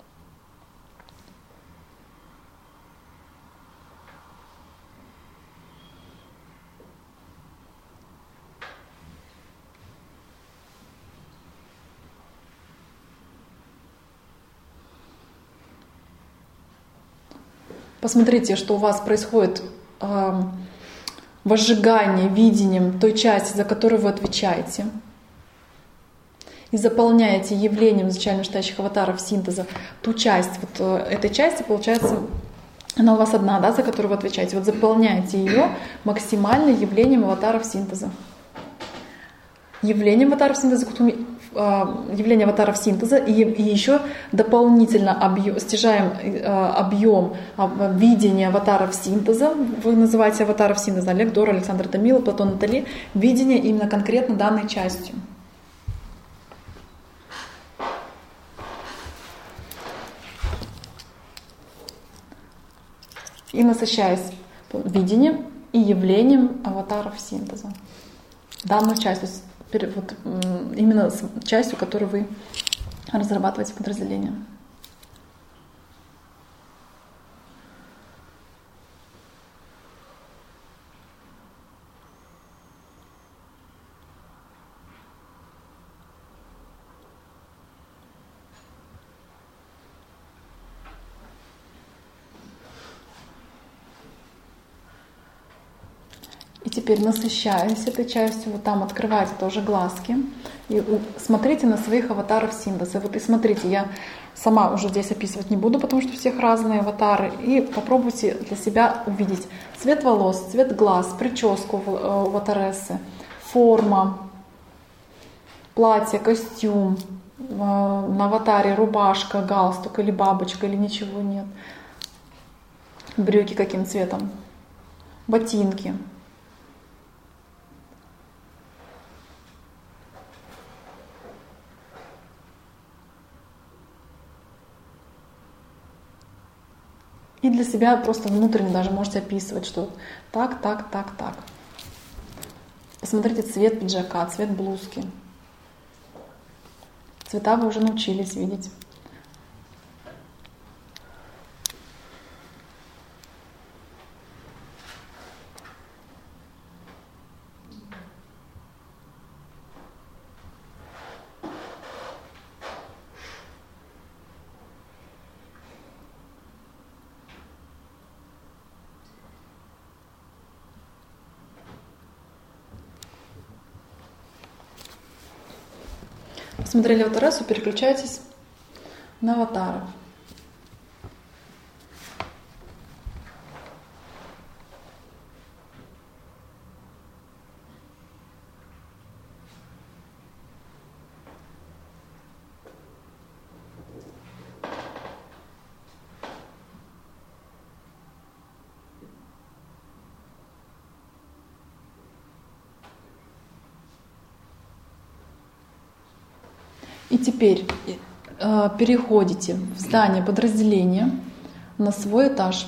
A: Посмотрите, что у вас происходит возжигание видением той части, за которую вы отвечаете. И заполняете явлением изначально настоящих аватаров синтеза ту часть, вот этой части, получается, она у вас одна, да, за которую вы отвечаете. Вот заполняете ее максимально явлением аватаров синтеза. Явление аватаров синтеза, явление аватаров синтеза и еще дополнительно стяжаем объем видения аватаров синтеза. Вы называете аватаров синтеза Олег Дор, Александр Томилов, Платон Натали. Видение именно конкретно данной частью. И насыщаясь видением и явлением аватаров синтеза. Данную часть, то есть вот, именно с частью, которую вы разрабатываете подразделение. И теперь, насыщаясь этой частью, вот там открывайте тоже глазки и смотрите на своих аватаров синтеза. Вот и смотрите, я сама уже здесь описывать не буду, потому что у всех разные аватары. И попробуйте для себя увидеть цвет волос, цвет глаз, прическу в аватарессы, форма, платье, костюм, на аватаре рубашка, галстук или бабочка, или ничего нет. Брюки каким цветом, ботинки. И для себя просто внутренне даже можете описывать, что так, так, так, так. Посмотрите цвет пиджака, цвет блузки. Цвета вы уже научились видеть. Посмотрели аватаресу, переключайтесь на аватаров. И теперь переходите в здание подразделения на свой этаж.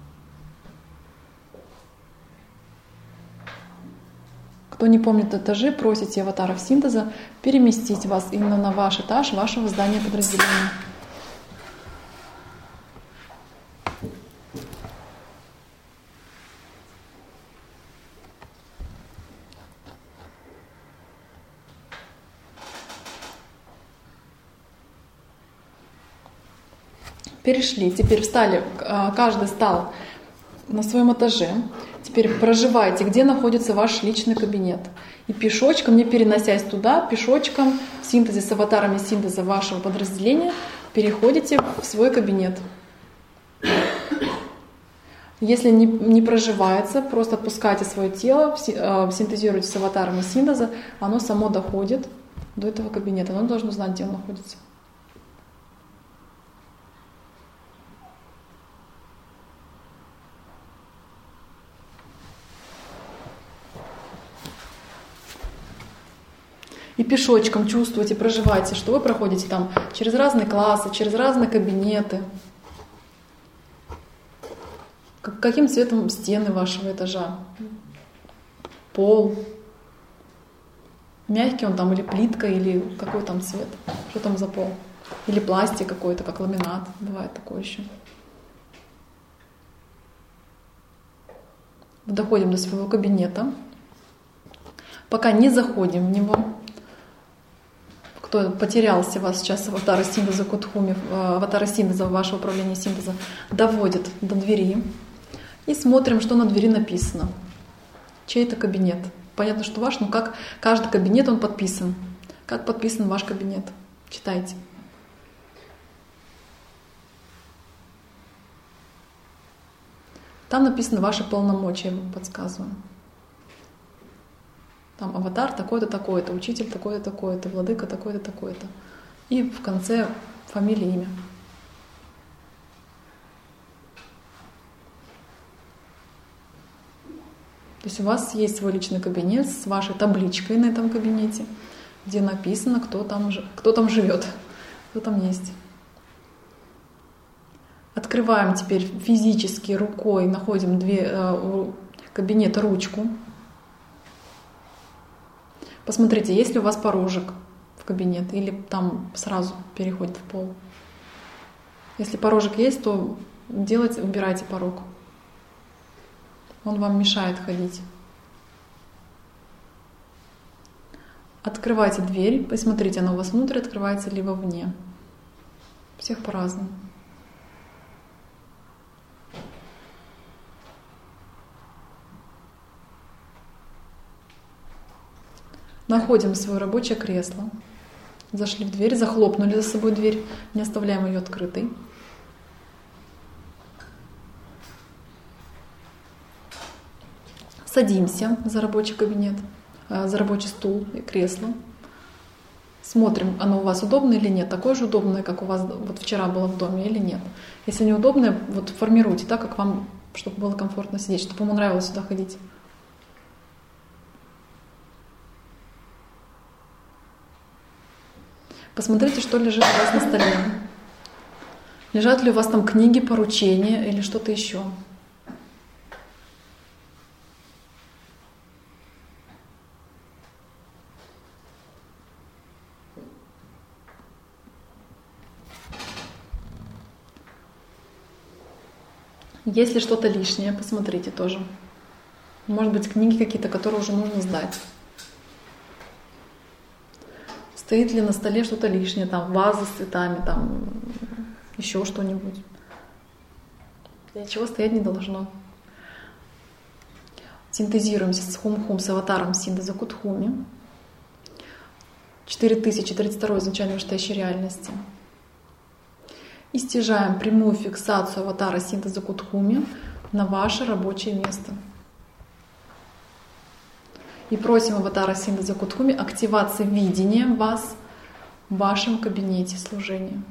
A: Кто не помнит этажи, просите аватаров синтеза переместить вас именно на ваш этаж вашего здания подразделения. Перешли, теперь встали, каждый стал на своем этаже. Теперь проживайте, где находится ваш личный кабинет. И пешочком, не переносясь туда, пешочком в синтезе с аватарами синтеза вашего подразделения переходите в свой кабинет. Если не проживается, просто отпускайте свое тело, синтезируйте с аватарами синтеза, оно само доходит до этого кабинета. Оно должно знать, где он находится. И пешочком чувствуйте, проживайте, что вы проходите там через разные классы, через разные кабинеты. Каким цветом стены вашего этажа? Пол. Мягкий он там или плитка, или какой там цвет? Что там за пол? Или пластик какой-то, как ламинат. Бывает такое еще. Доходим до своего кабинета. Пока не заходим в него. Кто потерялся у вас сейчас аватара синтеза Кутхуми, аватара синтеза вашего управления синтеза, доводит до двери. И смотрим, что на двери написано. Чей это кабинет. Понятно, что ваш, но как каждый кабинет он подписан. Как подписан ваш кабинет. Читайте. Там написано ваши полномочия, я вам подсказываю. Там аватар такой-то, такой-то, учитель такой-то, такой-то, владыка такой-то, такой-то. И в конце фамилия, имя. То есть у вас есть свой личный кабинет с вашей табличкой на этом кабинете, где написано, кто там живет, кто там есть. Открываем теперь физически рукой, находим у кабинета ручку. Посмотрите, есть ли у вас порожек в кабинет или там сразу переходит в пол. Если порожек есть, то убирайте порог. Он вам мешает ходить. Открывайте дверь, посмотрите, она у вас внутрь открывается либо вне. У всех по-разному. Находим свое рабочее кресло. Зашли в дверь, захлопнули за собой дверь, не оставляем ее открытой. Садимся за рабочий кабинет, за рабочий стул и кресло. Смотрим, оно у вас удобное или нет, такое же удобное, как у вас вот вчера было в доме или нет. Если неудобное, вот формируйте так, как вам, чтобы было комфортно сидеть, чтобы ему нравилось сюда ходить. Посмотрите, что лежит у вас на столе. Лежат ли у вас там книги, поручения или что-то еще. Если что-то лишнее, посмотрите тоже. Может быть, книги какие-то, которые уже нужно сдать. Стоит ли на столе что-то лишнее, там ваза с цветами, там еще что-нибудь. Ничего стоять не должно. Синтезируемся с Хум-Хум, с аватаром синтеза Кутхуми. 4032 изначально вышестоящей реальности. И стяжаем прямую фиксацию аватара синтеза Кутхуми на ваше рабочее место. И просим аватара синтеза Кутхуми активации видения вас в вашем кабинете служения.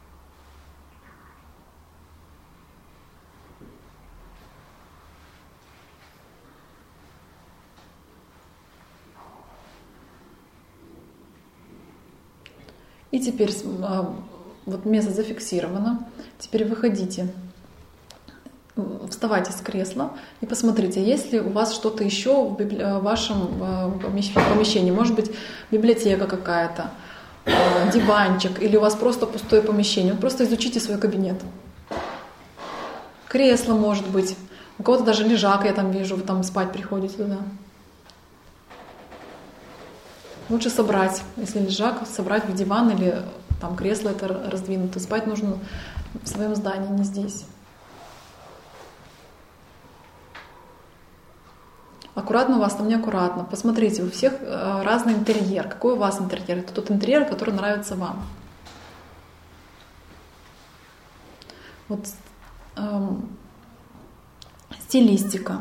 A: И теперь вот место зафиксировано. Теперь выходите, вставайте с кресла и посмотрите, есть ли у вас что-то еще в вашем помещении. Может быть, библиотека какая-то, диванчик, или у вас просто пустое помещение. Вот просто изучите свой кабинет. Кресло может быть. У кого-то даже лежак, я там вижу, вы там спать приходите туда. Лучше собрать, если лежак, собрать в диван или там кресло это раздвинуто. Спать нужно в своем здании, не здесь. аккуратно у вас, там неаккуратно. Посмотрите, у всех разный интерьер. Какой у вас интерьер? Это тот интерьер, который нравится вам. Вот стилистика.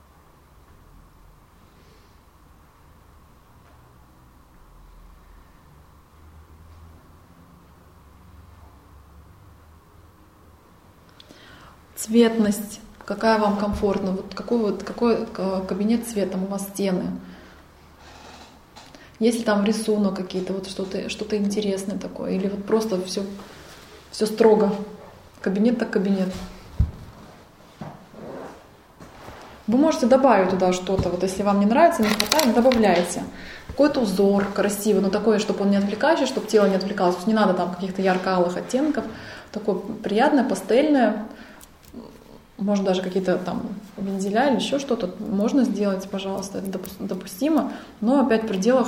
A: Цветность. Какая вам комфортна? Вот какой кабинет цветом у вас стены? Есть ли там рисунок какие-то, вот что-то интересное такое? Или вот просто все строго? Кабинет так кабинет. Вы можете добавить туда что-то, вот если вам не нравится, не хватает, добавляйте. Какой-то узор красивый, но такой, чтобы он не отвлекающий, чтобы тело не отвлекалось. То есть не надо там каких-то ярко-алых оттенков. Такое приятное, пастельное. Может даже какие-то там вензеля или еще что-то можно сделать, пожалуйста, это допустимо, но опять в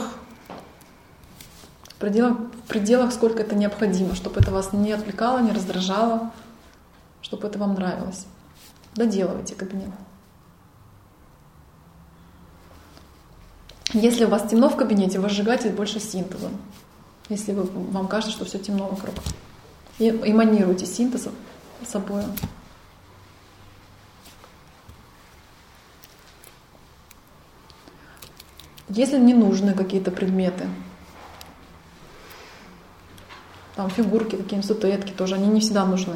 A: пределах, сколько это необходимо, чтобы это вас не отвлекало, не раздражало, чтобы это вам нравилось. Доделывайте кабинет. Если у вас темно в кабинете, возжигайте больше синтеза. Если вам кажется, что все темно вокруг. И эманируйте синтезом собой. Если не нужны какие-то предметы, там фигурки, какие-нибудь статуэтки тоже, они не всегда нужны.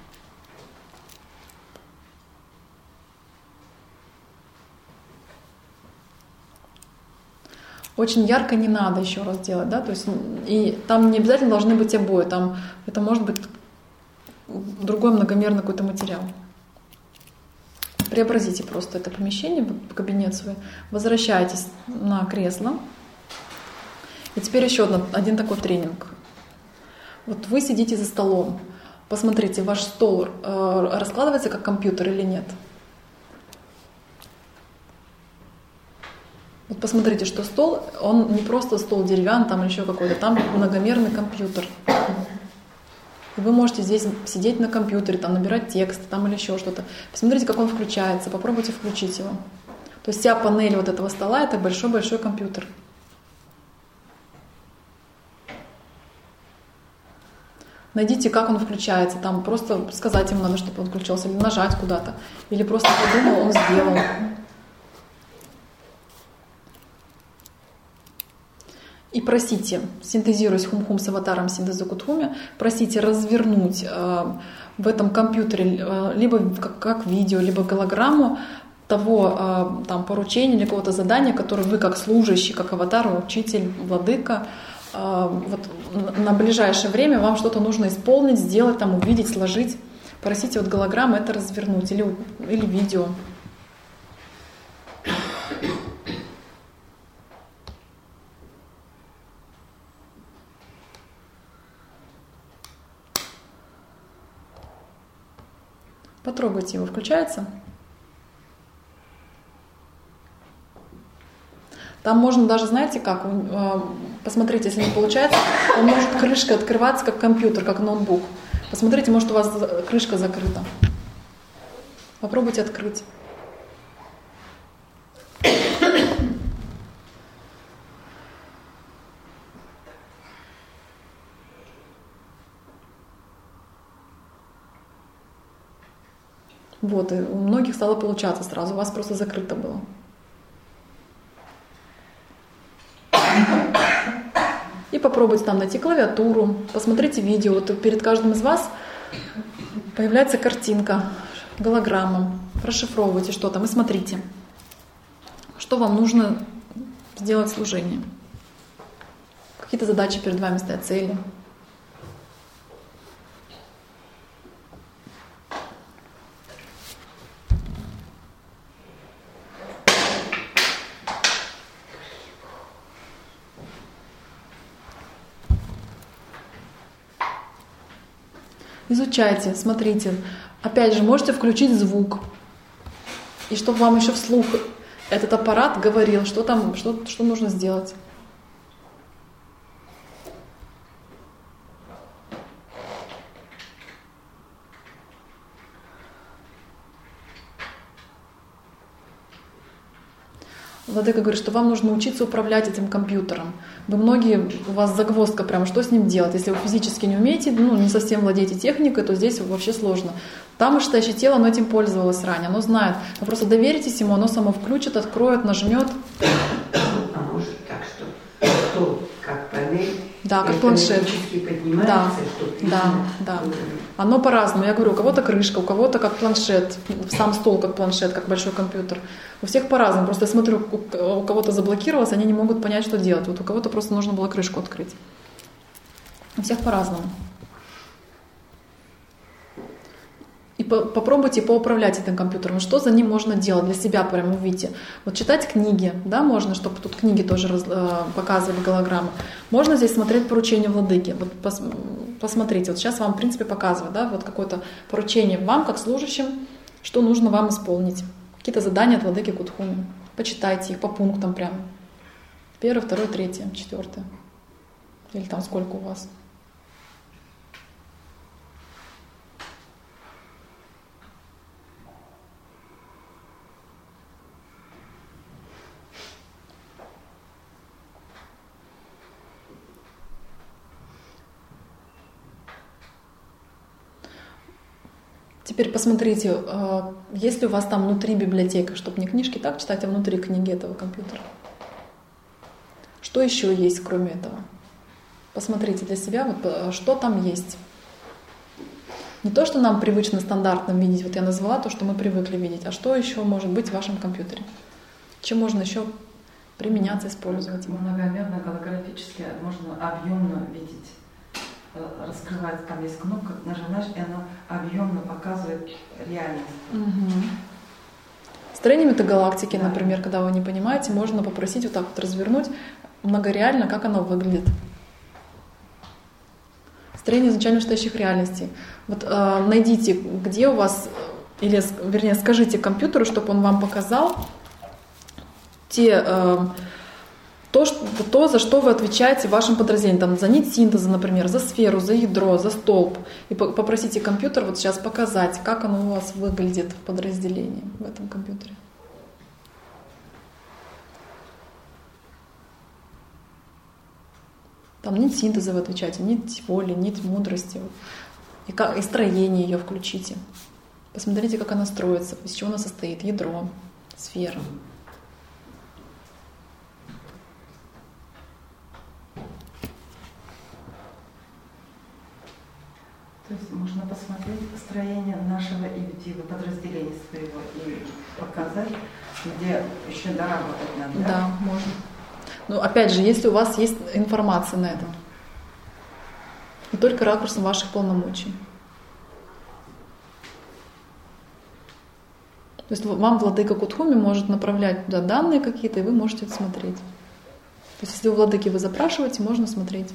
A: Очень ярко не надо еще раз делать, да, то есть и там не обязательно должны быть обои, там это может быть другой многомерный какой-то материал. Преобразите просто это помещение, кабинет свой, возвращайтесь на кресло. И теперь еще один такой тренинг. Вот вы сидите за столом, посмотрите, ваш стол раскладывается как компьютер или нет. Вот посмотрите, что стол, он не просто стол деревянный там или еще какой-то, там многомерный компьютер. И вы можете здесь сидеть на компьютере, там, набирать текст там, или еще что-то. Посмотрите, как он включается, попробуйте включить его. То есть вся панель вот этого стола — это большой-большой компьютер. Найдите, как он включается. Там просто сказать ему надо, чтобы он включился, или нажать куда-то. Или просто подумал, он сделал. И просите, синтезируясь хум-хум с аватаром синтеза Кутхуми, просите развернуть в этом компьютере либо как видео, либо голограмму того там, поручения или какого-то задания, которое вы как служащий, как аватар, учитель, владыка, вот на ближайшее время вам что-то нужно исполнить, сделать, там, увидеть, сложить. Просите вот голограммы это развернуть или видео. Потрогайте его, включается? Там можно даже, знаете как, посмотрите, если не получается, он может крышкой открываться, как компьютер, как ноутбук. Посмотрите, может у вас крышка закрыта. Попробуйте открыть. Вот, и у многих стало получаться сразу, у вас просто закрыто было. И попробуйте там найти клавиатуру, посмотрите видео. Вот перед каждым из вас появляется картинка, голограмма. Расшифровывайте, что там, и смотрите, что вам нужно сделать в служении. Какие-то задачи перед вами стоят, цели. Изучайте, смотрите. Опять же, можете включить звук. И чтобы вам еще вслух этот аппарат говорил, что там, что нужно сделать. Владыка говорит, что вам нужно учиться управлять этим компьютером. У вас загвоздка прямо, что с ним делать. Если вы физически не умеете, не совсем владеете техникой, то здесь вообще сложно. Там вышестоящее тело, оно этим пользовалось ранее, оно знает. Вы просто доверитесь ему, оно само включит, откроет, нажмет.
D: А может так, что стол как панель,
A: да, как планшет.
D: Поднимается,
A: да. Оно по-разному. Я говорю, у кого-то крышка, у кого-то как планшет, сам стол как планшет, как большой компьютер. У всех по-разному. Просто я смотрю, у кого-то заблокировалось, они не могут понять, что делать. Вот у кого-то просто нужно было крышку открыть. У всех по-разному. И попробуйте поуправлять этим компьютером. Что за ним можно делать для себя, прямо увидите. Вот читать книги, да, можно, чтобы тут книги тоже показывали голограммы. Можно здесь смотреть поручения владыки. Вот посмотрите, вот сейчас вам, в принципе, показывают, да, вот какое-то поручение вам, как служащим, что нужно вам исполнить. Какие-то задания от владыки Кутхуми. Почитайте их по пунктам прямо. 1, 2, 3, 4. Или там сколько у вас. Теперь посмотрите, есть ли у вас там внутри библиотека, чтобы не книжки так читать, а внутри книги этого компьютера. Что еще есть, кроме этого? Посмотрите для себя, вот, что там есть. Не то, что нам привычно, стандартно видеть, вот я назвала то, что мы привыкли видеть, а что еще может быть в вашем компьютере? Чем можно еще применяться, использовать?
E: Многомерно, голографически можно объемно видеть. Раскрывается, там есть кнопка, нажимаешь, и оно объемно показывает реальность.
A: Угу. Строение метагалактики, например, когда вы не понимаете, можно попросить вот так вот развернуть многореально, как оно выглядит. Строение изначально вышестоящих реальностей. Вот найдите, где у вас, или, вернее, скажите компьютеру, чтобы он вам показал то, за что вы отвечаете в вашем подразделении. Там, за нить синтеза, например, за сферу, за ядро, за столб. И попросите компьютер вот сейчас показать, как оно у вас выглядит в подразделении, в этом компьютере. Там нить синтеза вы отвечаете, нить воли, нить мудрости. И строение ее включите. Посмотрите, как она строится, из чего она состоит. Ядро, сфера.
E: То есть можно посмотреть строение нашего индивида, подразделения своего и показать, где еще доработать надо.
A: Да, можно. Но опять же, если у вас есть информация на этом, и только ракурсом ваших полномочий. То есть вам владыка Кутхуми может направлять туда данные какие-то, и вы можете это смотреть. То есть если у владыки вы запрашиваете, можно смотреть.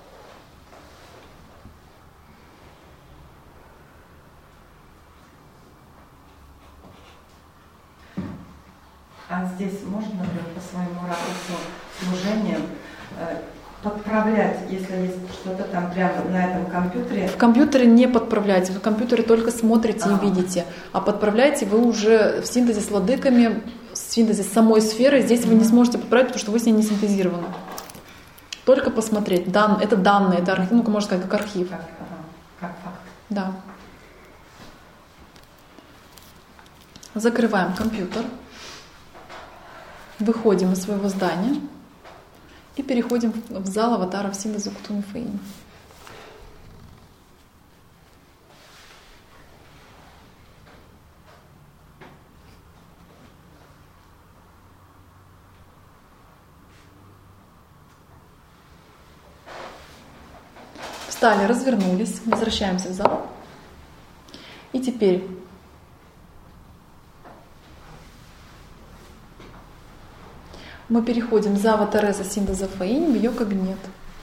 E: А здесь можно, например, по своему ракурсу служения подправлять, если есть что-то там прямо на этом компьютере?
A: В компьютере не подправляйте, в компьютере только смотрите и видите. А подправляете вы уже в синтезе с владыками, в синтезе с самой сферы. Здесь вы не сможете подправить, потому что вы с ней не синтезированы. Только посмотреть. Это данные, это архив, можно сказать, как архив.
E: Как факт.
A: Да. Закрываем компьютер. Выходим из своего здания и переходим в зал аватаров синтеза Кутхуми Фаинь. Встали, развернулись, возвращаемся в зал. И теперь мы переходим за аватареза синтеза Фаинь в ее кабинет.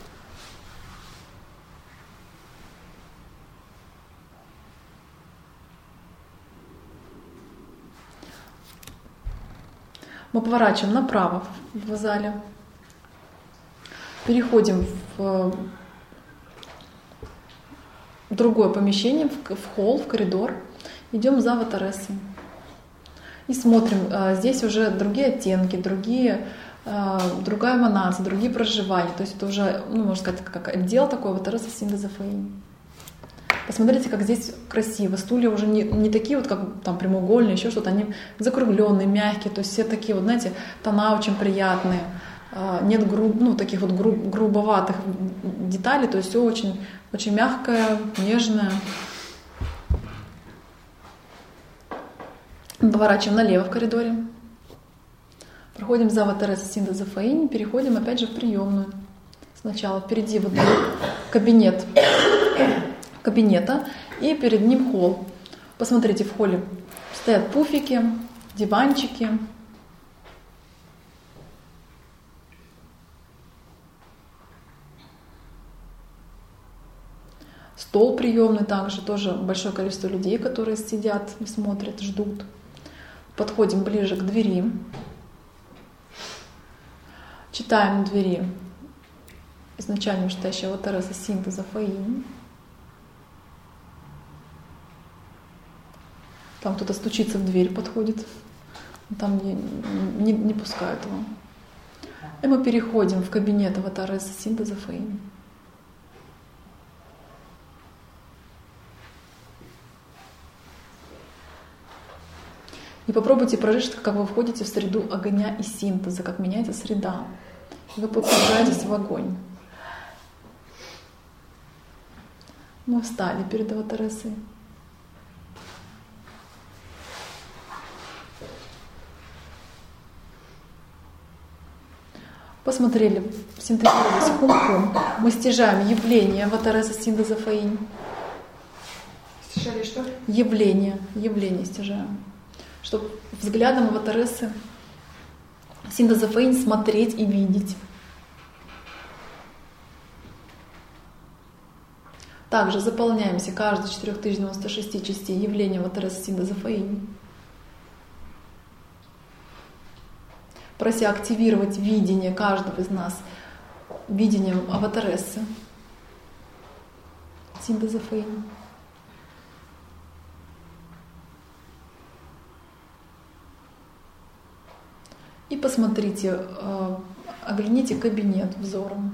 A: Мы поворачиваем направо в зале. Переходим в другое помещение, в холл, в коридор. Идем за аватаресом. И смотрим, здесь уже другие оттенки, другая эманация, другие проживания. То есть это уже, можно сказать, как отдел такой вот Ватараса Синтеза Фаинь. Посмотрите, как здесь красиво. Стулья уже не такие вот, как там прямоугольные, еще что-то, они закругленные, мягкие. То есть все такие вот, знаете, тона очень приятные. Нет таких вот грубоватых деталей, то есть все очень, очень мягкое, нежное. Поворачиваем налево в коридоре. Проходим за Ватараса Синтеза Фаинь, переходим опять же в приемную. Сначала впереди вот кабинета и перед ним холл. Посмотрите, в холле стоят пуфики, диванчики. Стол приемный также, тоже большое количество людей, которые сидят и смотрят, ждут. Подходим ближе к двери. Читаем на двери изначально вышестоящего Ватараса Синтеза Фаинь. Там кто-то стучится в дверь, подходит. Там не пускают его. И мы переходим в кабинет Ватараса Синтеза Фаинь. И попробуйте прожить, как вы входите в среду огня и синтеза, как меняется среда. Вы погружаетесь в огонь. Мы встали перед Ватарасой. Посмотрели, синтезировались хум-хум. Мы стяжаем явление Ватараса Синтеза Фаинь.
F: Стяжали что?
A: Явление стяжаем. Чтобы взглядом Ватарасы Синтеза Фаинь смотреть и видеть. Также заполняемся каждой из 4096 частей явления Ватарасы Синтеза Фаинь, прося активировать видение каждого из нас видением Аватарессы Синтеза Фаинь. И посмотрите, огляните кабинет взором.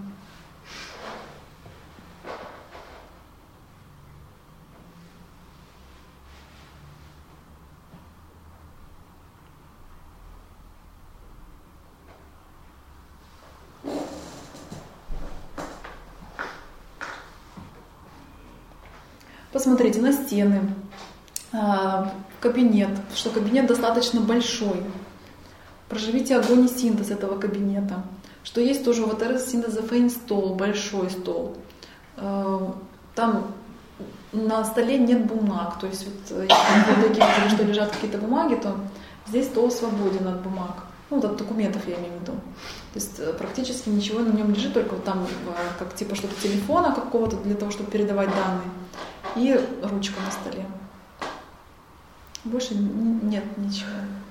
A: Посмотрите на стены, кабинет, что кабинет достаточно большой. Проживите огонь и синтез этого кабинета. Что есть тоже у Ватараса Синтеза Фаинь стол, большой стол. Там на столе нет бумаг. То есть вот, если вы видели, что лежат какие-то бумаги, то здесь стол свободен от бумаг. Ну, от документов я имею в виду. То есть практически ничего на нем лежит, только вот там как типа что-то телефона какого-то для того, чтобы передавать данные. И ручка на столе. Больше нет ничего.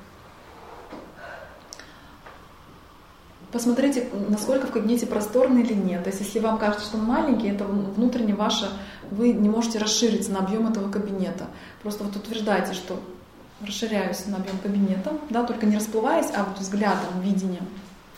A: Посмотрите, насколько в кабинете просторно или нет. То есть, если вам кажется, что он маленький, это внутренне ваше, вы не можете расшириться на объем этого кабинета. Просто вот утверждайте, что расширяюсь на объем кабинета, да, только не расплываясь, а вот взглядом, видением.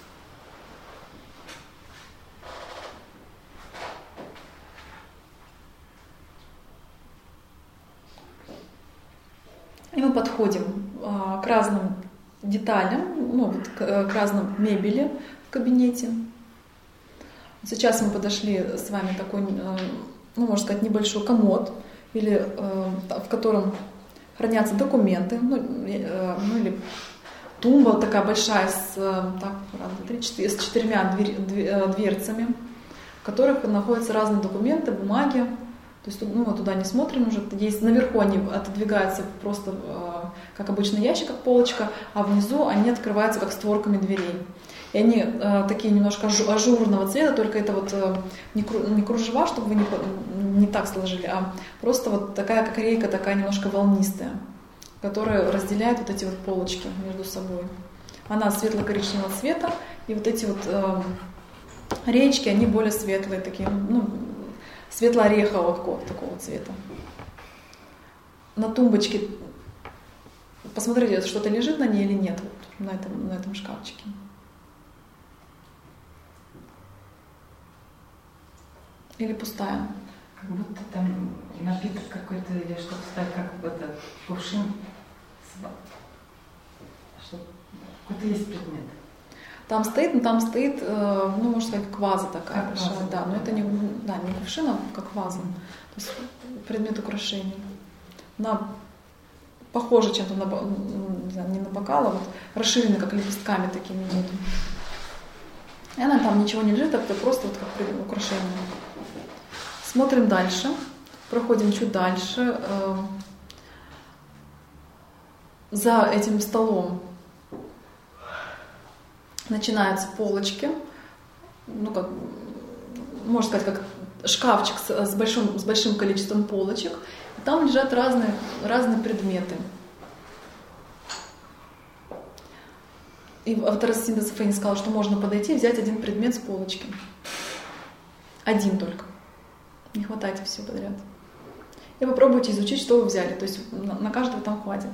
A: И мы подходим к разным деталям, к разным мебели в кабинете. Сейчас мы подошли с вами такой, можно сказать, небольшой комод, в котором хранятся документы, или тумба такая большая с 4 дверцами, в которых находятся разные документы, бумаги. То есть мы туда не смотрим уже. Есть наверху они отодвигаются просто как обычный ящик, как полочка, а внизу они открываются как створками дверей. И они такие немножко ажурного цвета, только это вот не кружева, чтобы вы не так сложили, а просто вот такая как рейка, такая немножко волнистая, которая разделяет вот эти вот полочки между собой. Она светло-коричневого цвета, и вот эти вот реечки, они более светлые, такие, светло-орехового такого цвета. На тумбочке посмотрите, что-то лежит на ней или нет, вот, на этом шкафчике. Или пустая?
E: Как будто там напиток какой-то или что-то стоит, как это кувшин. Какой-то есть предмет.
A: Там стоит, ну, можно сказать, как ваза такая
E: как
A: большая,
E: ваза,
A: да, но это не кувшин, а как ваза. То есть предмет украшения. Она похожа чем-то не на бокал, а вот расширена, как лепестками такими идет. И она там ничего не лежит, это просто вот как украшение. Смотрим дальше, проходим чуть дальше. За этим столом начинаются полочки, ну как, можно сказать, как шкафчик с большим количеством полочек. И там лежат разные предметы. И автор синтеза Фейни сказал, что можно подойти и взять один предмет с полочки. Один только. Не хватайте все подряд. И попробуйте изучить, что вы взяли. То есть на каждого там хватит.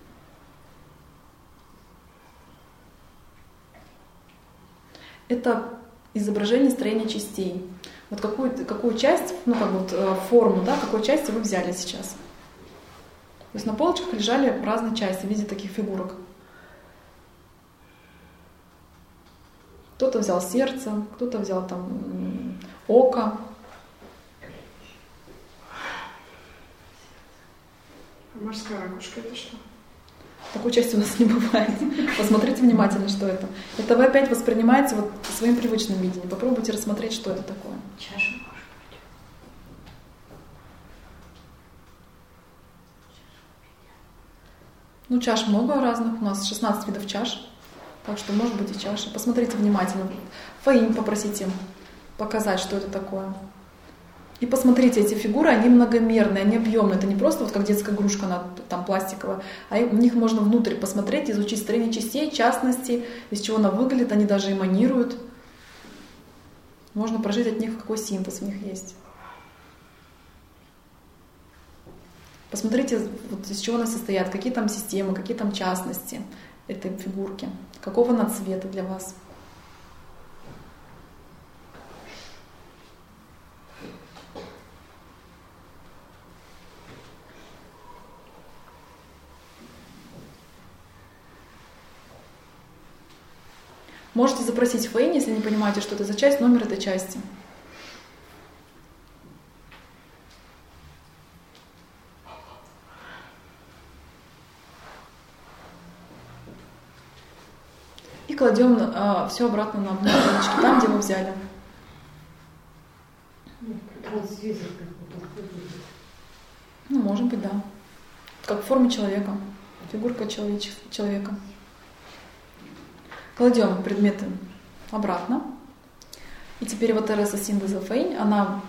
A: Это изображение строения частей. Вот какую часть, ну как вот форму, да, какой части вы взяли сейчас. То есть на полочках лежали разные части в виде таких фигурок. Кто-то взял сердце, кто-то взял там око.
F: Морская ракушка — это что?
A: Такой части у нас не бывает. Посмотрите внимательно, что это. Это вы опять воспринимаете вот своим привычным видением. Попробуйте рассмотреть, что это такое.
B: Чаша, может быть.
A: Ну, чаш много разных. У нас 16 видов чаш. Так что может быть и чаша. Посмотрите внимательно. Фаим попросите показать, что это такое. И посмотрите, эти фигуры, они многомерные, они объемные. Это не просто вот как детская игрушка, она там пластиковая, а в них можно внутрь посмотреть, изучить строение частей, частности, из чего она выглядит, они даже эманируют. Можно прожить от них, какой синтез в них есть. Посмотрите, вот из чего они состоят, какие там системы, какие там частности этой фигурки, какого она цвета для вас. Можете запросить в Фейни, если не понимаете, что это за часть, номер этой части. И кладем все обратно на полочки, там, где вы взяли. Ну, может быть, да. Как в форме человека. Фигурка человека. Кладем предметы обратно. И теперь вот Тереса синтеза Фейни, она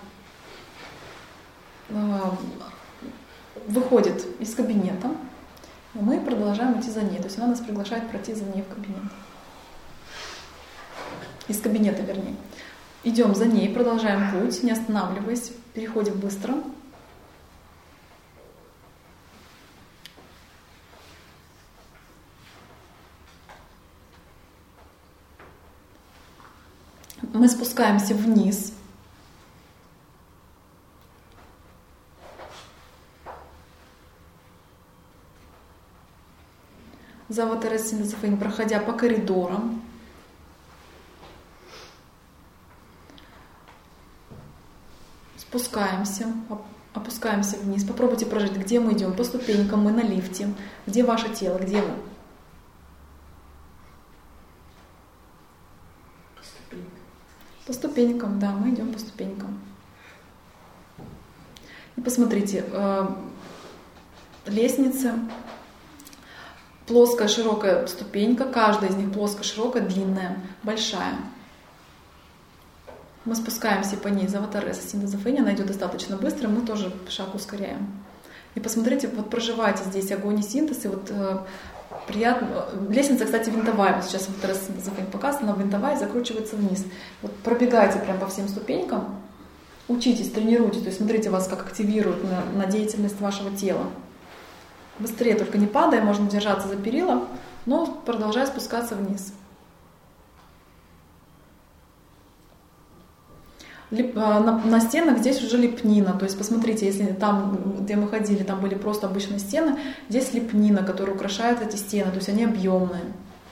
A: выходит из кабинета, и мы продолжаем идти за ней. То есть она нас приглашает пройти за ней в кабинет. Из кабинета, вернее. Идем за ней, продолжаем путь, не останавливаясь, переходим быстро. Мы спускаемся вниз. За Тереса синтеза Фейни, проходя по коридорам. Спускаемся, опускаемся вниз. Попробуйте прожить, где мы идем. По ступенькам мы на лифте. Где ваше тело? Где вы? По ступенькам, да, мы идем по ступенькам. И посмотрите, лестница, плоская, широкая ступенька, каждая из них плоская, широкая, длинная, большая. Мы спускаемся по ней за Тереса синтеза Фейни, она идет достаточно быстро, мы тоже шаг ускоряем. И посмотрите, вот проживайте здесь огонь и синтез, и вот приятно. Лестница, кстати, винтовая. Вот сейчас Тереса синтеза Фейни показана, она винтовая и закручивается вниз. Вот пробегайте прям по всем ступенькам, учитесь, тренируйтесь, то есть смотрите, вас как активирует на деятельность вашего тела. Быстрее, только не падай, можно держаться за перила, но продолжай спускаться вниз. На стенах здесь уже лепнина, то есть посмотрите, если там, где мы ходили, там были просто обычные стены, здесь лепнина, которая украшает эти стены, то есть они объемные.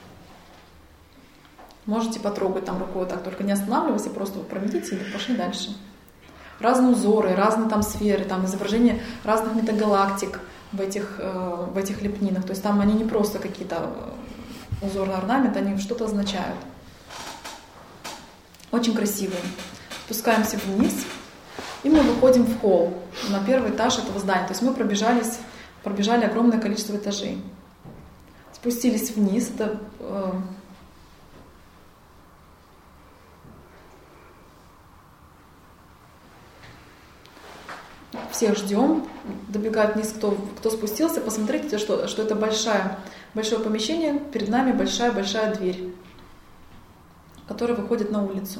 A: Можете потрогать там рукой так, только не останавливайся, просто проведите и пошли дальше. Разные узоры, разные там сферы, там изображения разных метагалактик в этих лепнинах, то есть там они не просто какие-то узорные орнаменты, они что-то означают. Очень красивые. Спускаемся вниз, и мы выходим в холл, на первый этаж этого здания. То есть мы пробежали огромное количество этажей. Спустились вниз. Всех ждем. Добегает вниз, кто спустился. Посмотрите, что это большое помещение. Перед нами большая дверь, которая выходит на улицу.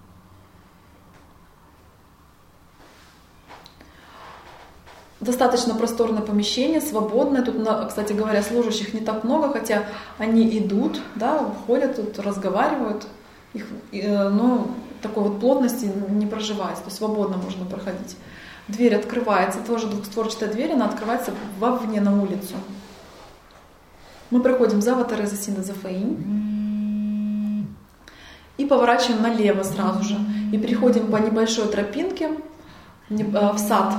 A: Достаточно просторное помещение, свободное. Тут, кстати говоря, служащих не так много, хотя они идут, да, ходят тут, разговаривают, но такой вот плотности не проживается, то есть свободно можно проходить. Дверь открывается, тоже двухстворчатая дверь, она открывается вовне на улицу. Мы проходим за Ватереза Синда-Зафаинь и поворачиваем налево сразу же. И переходим по небольшой тропинке в сад.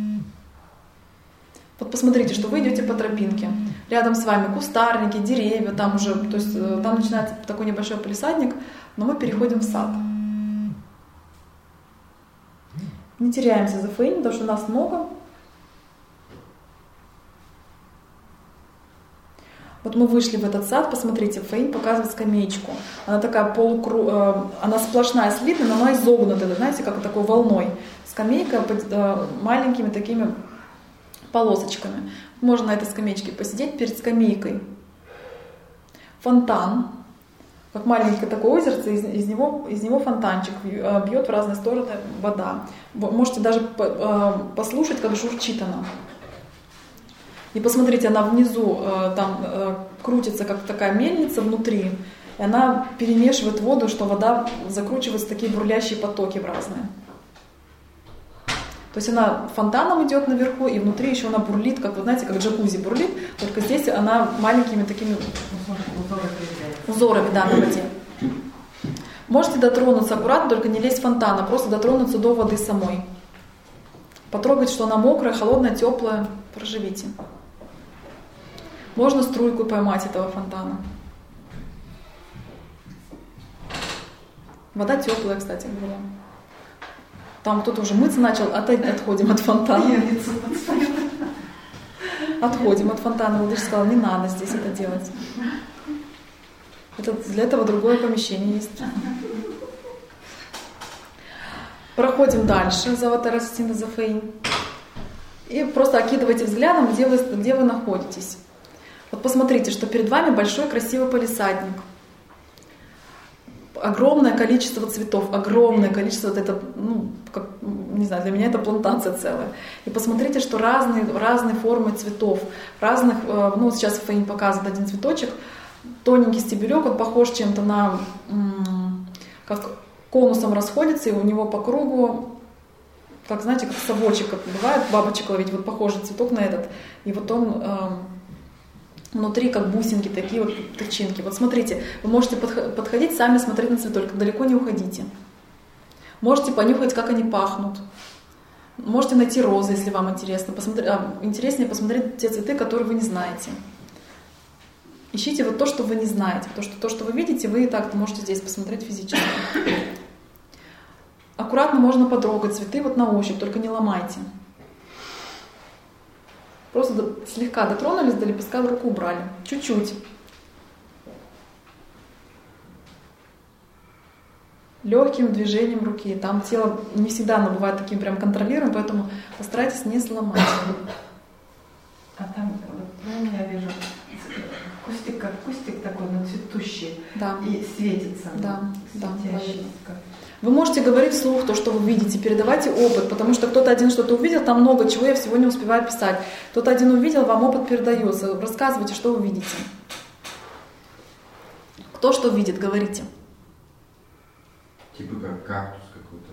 A: Вот посмотрите, что вы идете по тропинке. Рядом с вами кустарники, деревья, там уже, то есть там начинается такой небольшой палисадник, но мы переходим в сад. Не теряемся за Фэйн, потому что нас много. Вот мы вышли в этот сад, посмотрите, Фэйн показывает скамеечку. Она такая она сплошная, слитная, но она изогнутая, знаете, как такой волной. Скамейка под маленькими такими полосочками. Можно на этой скамеечке посидеть перед скамейкой. Фонтан, как маленькое такое озерце, из него фонтанчик, бьет в разные стороны вода. Вы можете даже послушать, как журчит она. И посмотрите, она внизу там крутится, как такая мельница внутри, и она перемешивает воду, что вода закручивается в такие бурлящие потоки в разные. То есть она фонтаном идет наверху, и внутри еще она бурлит, как вы знаете, как джакузи бурлит, только здесь она маленькими такими узорами, да, на воде. Можете дотронуться аккуратно, только не лезть в фонтан, а просто дотронуться до воды самой. Потрогать, что она мокрая, холодная, теплая, проживите. Можно струйку поймать этого фонтана. Вода теплая, кстати говоря. Там кто-то уже мыться начал, отходим от фонтана. Отходим от фонтана. Владыша сказал, не надо здесь это делать. Для этого другое помещение есть. Проходим дальше за Ватереза Синда-Зафаинь. И просто окидывайте взглядом, где вы находитесь. Вот посмотрите, что перед вами большой красивый палисадник. Огромное количество цветов, огромное количество, вот это, не знаю, для меня это плантация целая. И посмотрите, что разные формы цветов, разных, сейчас Фаин показывает один цветочек, тоненький стебелек, он похож чем-то на, как конусом расходится, и у него по кругу, как, знаете, как совочек, как бывает, бабочек ловить, вот похожий цветок на этот, и вот он внутри как бусинки, такие вот тычинки. Вот смотрите, вы можете подходить, сами смотреть на цветок, только далеко не уходите. Можете понюхать, как они пахнут. Можете найти розы, если вам интересно. Интереснее посмотреть те цветы, которые вы не знаете. Ищите вот то, что вы не знаете. То, что вы видите, вы и так можете здесь посмотреть физически. Аккуратно можно потрогать цветы вот на ощупь, только не ломайте. Просто слегка дотронулись до лепестка, руку убрали. Чуть-чуть. Легким движением руки. Там тело не всегда оно бывает таким прям контролируемым, поэтому постарайтесь не сломать.
E: А там, я вижу, кустик как кустик такой, но цветущий.
A: Да.
E: И светится.
A: Да, да. Вы можете говорить вслух то, что вы видите, передавайте опыт, потому что кто-то один что-то увидел, там много чего, я всего не успеваю писать. Кто-то один увидел, вам опыт передается. Рассказывайте, что вы видите. Кто что видит, говорите.
C: Типа как кактус какой-то.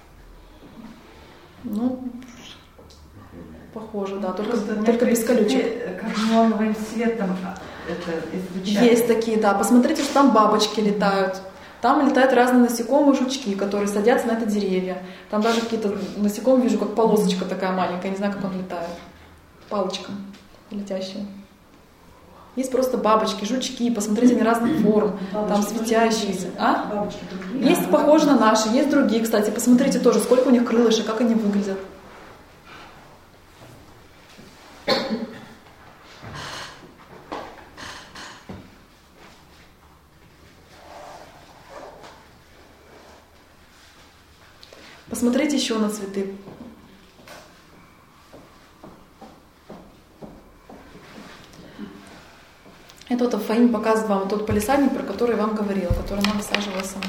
A: Ну, похоже, да, только
E: Просто
A: без колючек.
E: Как неоновым светом это излучает.
A: Есть такие, да. Посмотрите, что там бабочки летают. Там летают разные насекомые, жучки, которые садятся на это деревья. Там даже какие-то насекомые вижу, как полосочка такая маленькая, не знаю, как он летает. Палочка летящая. Есть просто бабочки, жучки, посмотрите, они разных форм, там светящиеся. А?
E: Бабочки другие.
A: Есть похожи на наши, есть другие, кстати. Посмотрите тоже, сколько у них крылышек, как они выглядят. Посмотрите еще на цветы. Это вот Фаин показывает вам тот палисадник, про который я вам говорила, который она высаживала сама.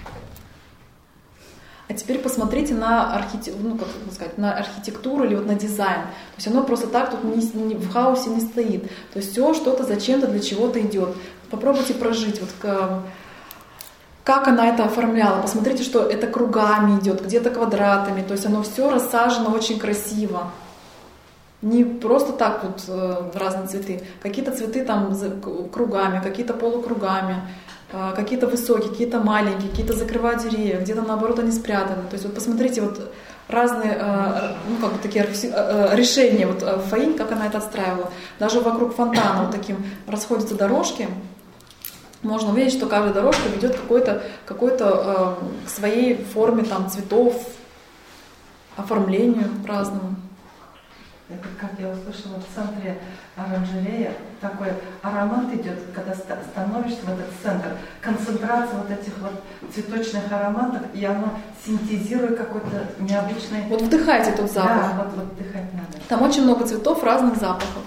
A: А теперь посмотрите на архитектуру или вот на дизайн. То есть оно просто так тут в хаосе не стоит. То есть все что-то зачем-то для чего-то идет. Попробуйте прожить. Вот как она это оформляла. Посмотрите, что это кругами идет, где-то квадратами. То есть оно все рассажено очень красиво. Не просто так вот разные цветы. Какие-то цветы там кругами, какие-то полукругами, какие-то высокие, какие-то маленькие, какие-то закрывают деревья, где-то наоборот они спрятаны. То есть вот посмотрите вот разные такие решения. Вот Фаин, как она это отстраивала. Даже вокруг фонтана вот таким расходятся дорожки. Можно увидеть, что каждая дорожка ведет какой-то к своей форме там, цветов, оформлению разному.
E: Это, как я услышала, в центре оранжерея такой аромат идет, когда становишься в этот центр, концентрация вот этих вот цветочных ароматов, и оно синтезирует какой-то необычный...
A: Вот вдыхайте тот запах.
E: Да, вот вдыхать надо.
A: Там очень много цветов, разных запахов.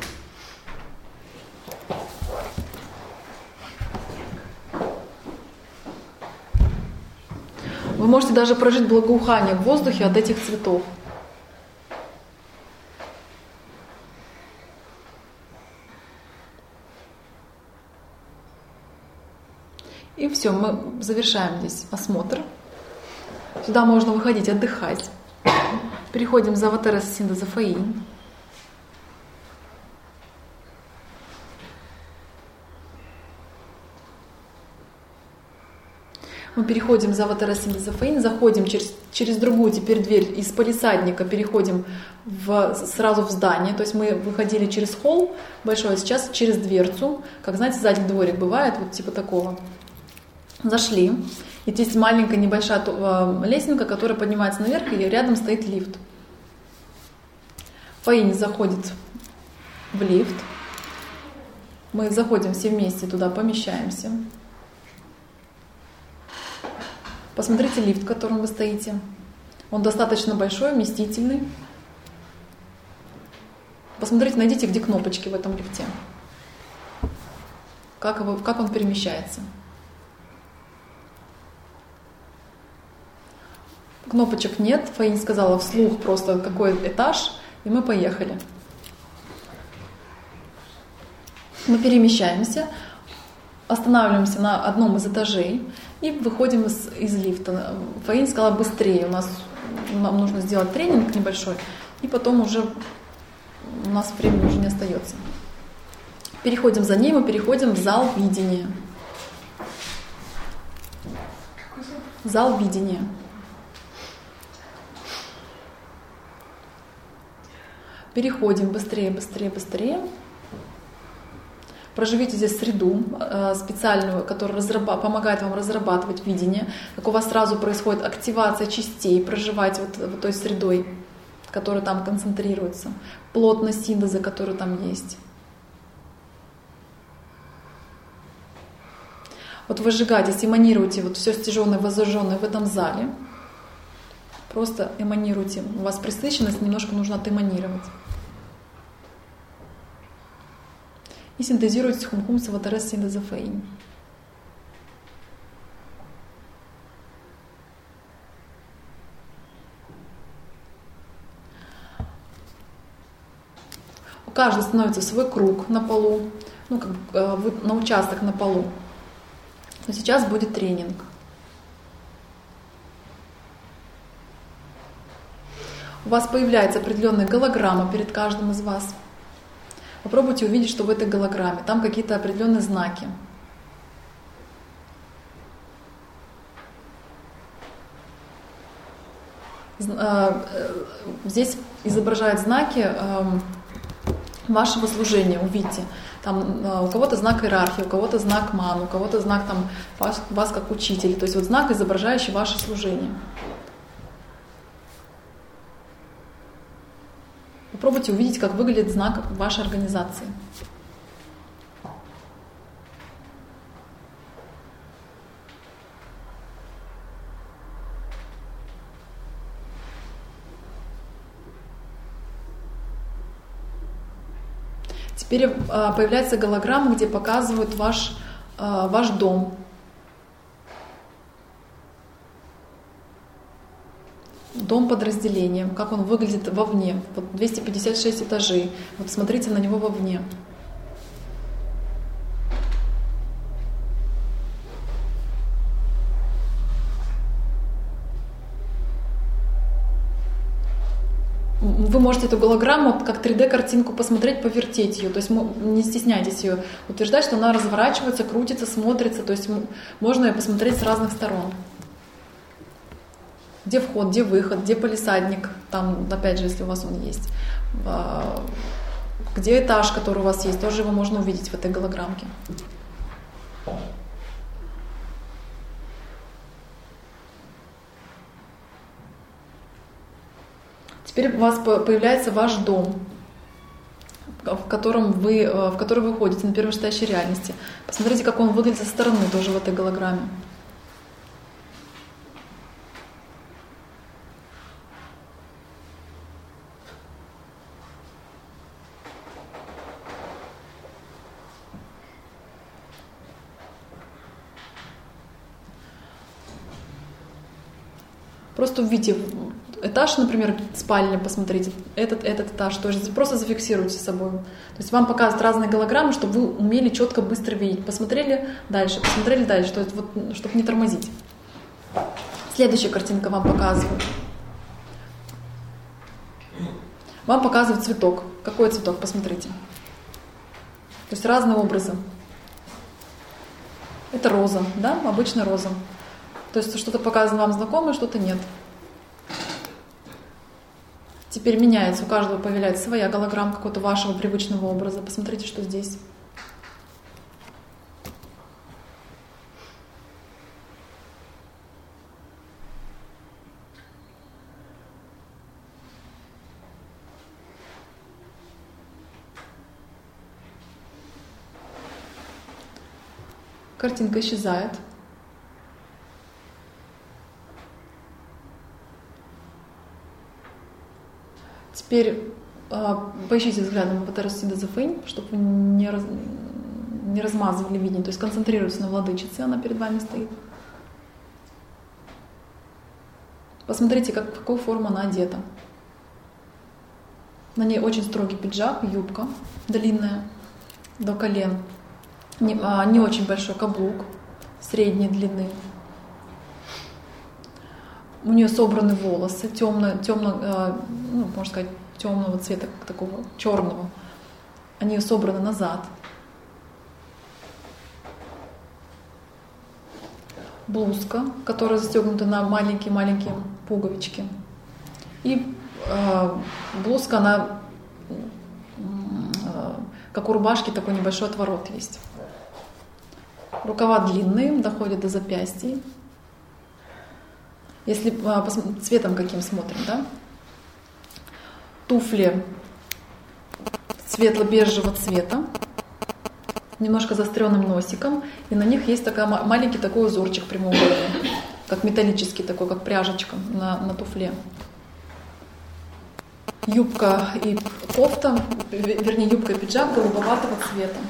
A: Вы можете даже прожить благоухание в воздухе от этих цветов. И все, мы завершаем здесь осмотр. Сюда можно выходить, отдыхать. Переходим за Аватара синтеза Фаин. Мы переходим за Аватара синтеза Фаин, заходим через другую теперь дверь из палисадника, переходим сразу в здание. То есть мы выходили через холл большой, а сейчас через дверцу. Как знаете, задний дворик бывает, вот типа такого. Зашли. И здесь маленькая небольшая лесенка, которая поднимается наверх, и рядом стоит лифт. Фаин заходит в лифт. Мы заходим все вместе туда, помещаемся. Посмотрите лифт, в котором вы стоите. Он достаточно большой, вместительный. Посмотрите, найдите, где кнопочки в этом лифте. Как он перемещается. Кнопочек нет. Фаин сказала вслух просто, какой этаж, и мы поехали. Мы перемещаемся, останавливаемся на одном из этажей и выходим из лифта. Фаин сказала быстрее, нам нужно сделать тренинг небольшой, и потом уже у нас времени уже не остается. Переходим за ней, мы переходим в зал видения. Зал видения. Переходим быстрее. Проживите здесь среду специальную, которая помогает вам разрабатывать видение, как у вас сразу происходит активация частей, проживайте вот той средой, которая там концентрируется, плотность синтеза, которая там есть. Вот выжигайтесь, эманируйте вот все стяженное, возжженное в этом зале. Просто эманируйте. У вас пресыщенность, немножко нужно отэманировать. И синтезируйте хум-хум с Аватара синтеза Фаин. каждый становится в свой круг на полу, на участок на полу. Но сейчас будет тренинг. У вас появляется определенная голограмма перед каждым из вас. Попробуйте увидеть, что в этой голограмме. Там какие-то определенные знаки. Здесь изображают знаки вашего служения, увидите. Там у кого-то знак иерархии, у кого-то знак ман, у кого-то знак там, вас как учитель. То есть вот знак, изображающий ваше служение. Попробуйте увидеть, как выглядит знак вашей организации. Теперь появляется голограмма, где показывают ваш дом. Дом подразделения, как он выглядит вовне. Вот 256 этажей. Вот смотрите на него вовне. Вы можете эту голограмму как 3D-картинку посмотреть, повертеть ее. То есть не стесняйтесь ее утверждать, что она разворачивается, крутится, смотрится. То есть можно ее посмотреть с разных сторон. Где вход, где выход, где палисадник, там, опять же, если у вас он есть. Где этаж, который у вас есть, тоже его можно увидеть в этой голограммке. Теперь у вас появляется ваш дом, в который вы ходите на первостоящей реальности. Посмотрите, как он выглядит со стороны, тоже в этой голограмме. Просто увидите этаж, например, спальня, посмотрите, этот этаж тоже. Просто зафиксируйте с собой. То есть вам показывают разные голограммы, чтобы вы умели четко, быстро видеть. Посмотрели дальше, то есть вот, чтобы не тормозить. Следующая картинка вам показывает. Вам показывает цветок. Какой цветок? Посмотрите. То есть разные образы. Это роза, да? Обычная роза. То есть что-то показано вам знакомое, что-то нет. Теперь меняется, у каждого появляется своя голограмма какого-то вашего привычного образа. Посмотрите, что здесь. Картинка исчезает. Теперь поищите взглядом Аватарасидазафынь, чтобы вы не размазывали видение. То есть концентрируйтесь на владычице, она перед вами стоит. Посмотрите, в какую форму она одета. На ней очень строгий пиджак, юбка длинная, до колен. Не очень большой каблук, средней длины. У нее собраны волосы, можно сказать, темного цвета, такого черного. Они собраны назад. Блузка, которая застегнута на маленькие-маленькие пуговички. И блузка, она, как у рубашки, такой небольшой отворот есть. Рукава длинные, доходят до запястий. Если цветом каким смотрим, да? Туфли светло-бежевого цвета, немножко заостренным носиком, и на них есть маленький такой узорчик прямоугольный, как металлический такой, как пряжечка на туфле. Юбка и кофта, вернее юбка и пиджак голубоватого цвета.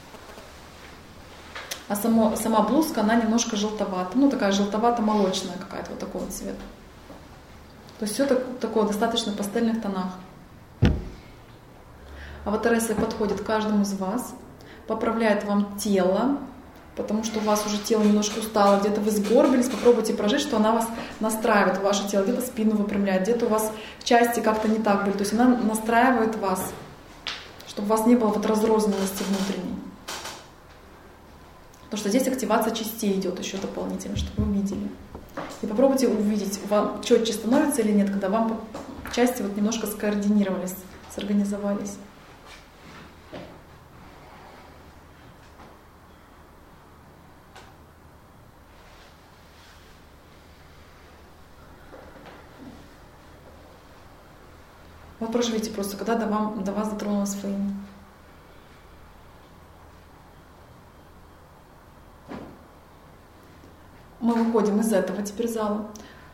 A: А сама блузка, она немножко желтовата, такая желтовато-молочная какая-то, вот такого цвета. То есть все такое достаточно в пастельных тонах. Аватаресса подходит к каждому из вас, поправляет вам тело, потому что у вас уже тело немножко устало, где-то вы сгорбились, попробуйте прожить, что она вас настраивает, ваше тело, где-то спину выпрямляет, где-то у вас части как-то не так были, то есть она настраивает вас, чтобы у вас не было вот разрозненности внутренней. Потому что здесь активация частей идет еще дополнительно, чтобы вы видели. И попробуйте увидеть, вам четче становится или нет, когда вам части вот немножко скоординировались, сорганизовались. Вот проживите просто, когда до вас дотронулось своим. Мы выходим из этого теперь зала.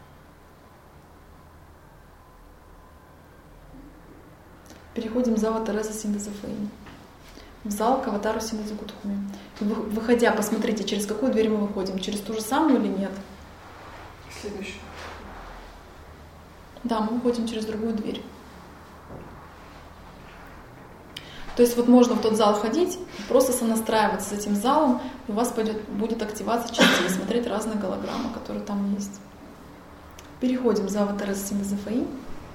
A: Переходим в зал Аватареса синтеза Фейн. В зал к аватару синтеза Гудхуми. Выходя, посмотрите, через какую дверь мы выходим. Через ту же самую или нет?
F: Следующий.
A: Да, мы выходим через другую дверь. То есть вот можно в тот зал ходить, просто сонастраиваться с этим залом, и у вас будет активация частей, смотреть разные голограммы, которые там есть. Переходим в зал Аватареса синтеза Фейн.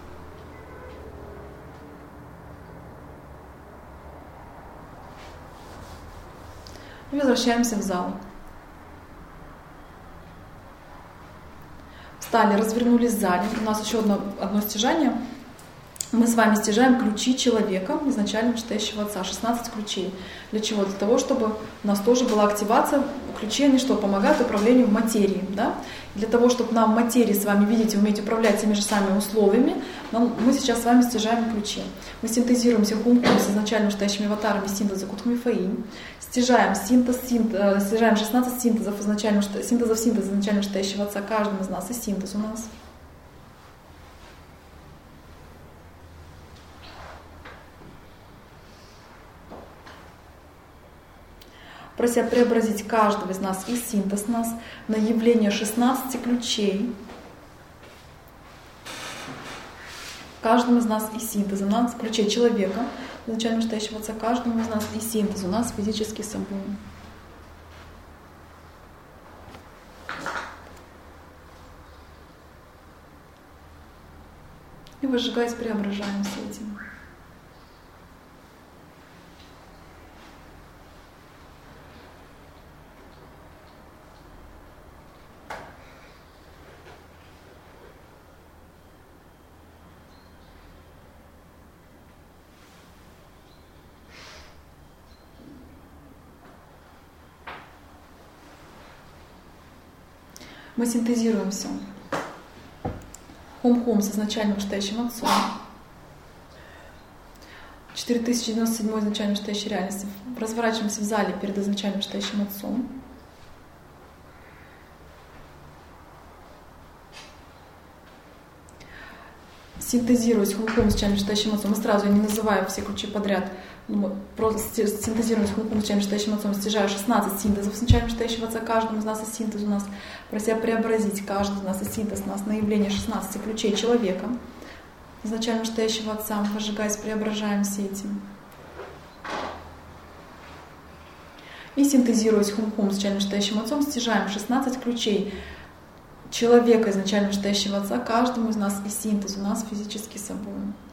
A: И возвращаемся в зал. Встали, развернулись в зале. У нас еще одно стяжание. Мы с вами стяжаем ключи человека, изначально вышестоящего отца, 16 ключей. Для чего? Для того, чтобы у нас тоже была активация. Ключи, они что? Помогают управлению в материи. Да? Для того, чтобы нам в материи с вами, видите, уметь управлять теми же самыми условиями, мы сейчас с вами стяжаем ключи. Мы синтезируемся хум-хум с изначально вышестоящими аватарами синтеза Гудхуми-Фейн. Стяжаем 16 синтезов изначально вышестоящего отца каждому из нас, и синтез у нас. Прося преобразить каждого из нас и синтез нас на явление 16 ключей. Каждому из нас и синтез. У нас ключей человека, изначально вышестоящего отца, каждому из нас и синтез. У нас физический собой. И выжигаясь, преображаемся этим. Мы синтезируемся. Хум-хум с изначально вышестоящим отцом. 4097 изначально вышестоящей реальности. Разворачиваемся в зале перед изначально вышестоящим отцом. Синтезируясь хум-хум с изначально вышестоящим отцом. Мы сразу, я не называю все ключи подряд, мы просто синтезируем с хум-хум с изначально вышестоящим отцом, стяжая 16 синтезов с изначально вышестоящего отца, каждому из нас и синтез у нас, прося преобразить каждый из нас и синтез нас на явление 16 ключей человека, изначально вышестоящего отца, выжигаясь, преображаемся этим. И синтезируясь хум-хум с изначально вышестоящим отцом, стяжаем 16 ключей человека, изначально вышестоящего отца, каждому из нас и синтез у нас физически собой.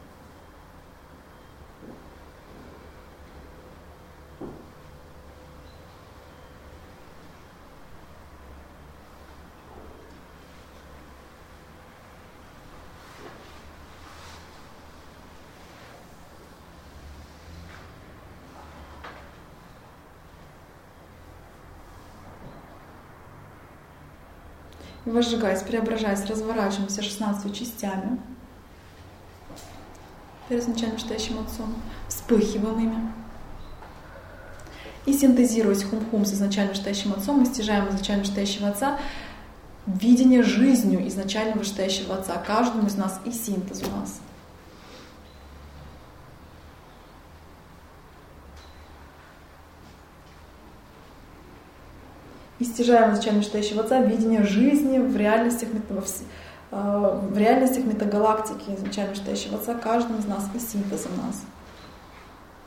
A: И возжигаясь, преображаясь, разворачиваемся 16 частями перед изначально вышестоящим отцом, вспыхиваем ими. И синтезируясь хум-хум с изначально вышестоящим отцом, мы стяжаем изначально вышестоящего отца видение жизнью изначально вышестоящего отца, каждому из нас и синтез у нас. И стяжаем изначально вышестоящего отца видение жизни в реальностях метагалактики изначально вышестоящего отца, каждому из нас и синтез у нас.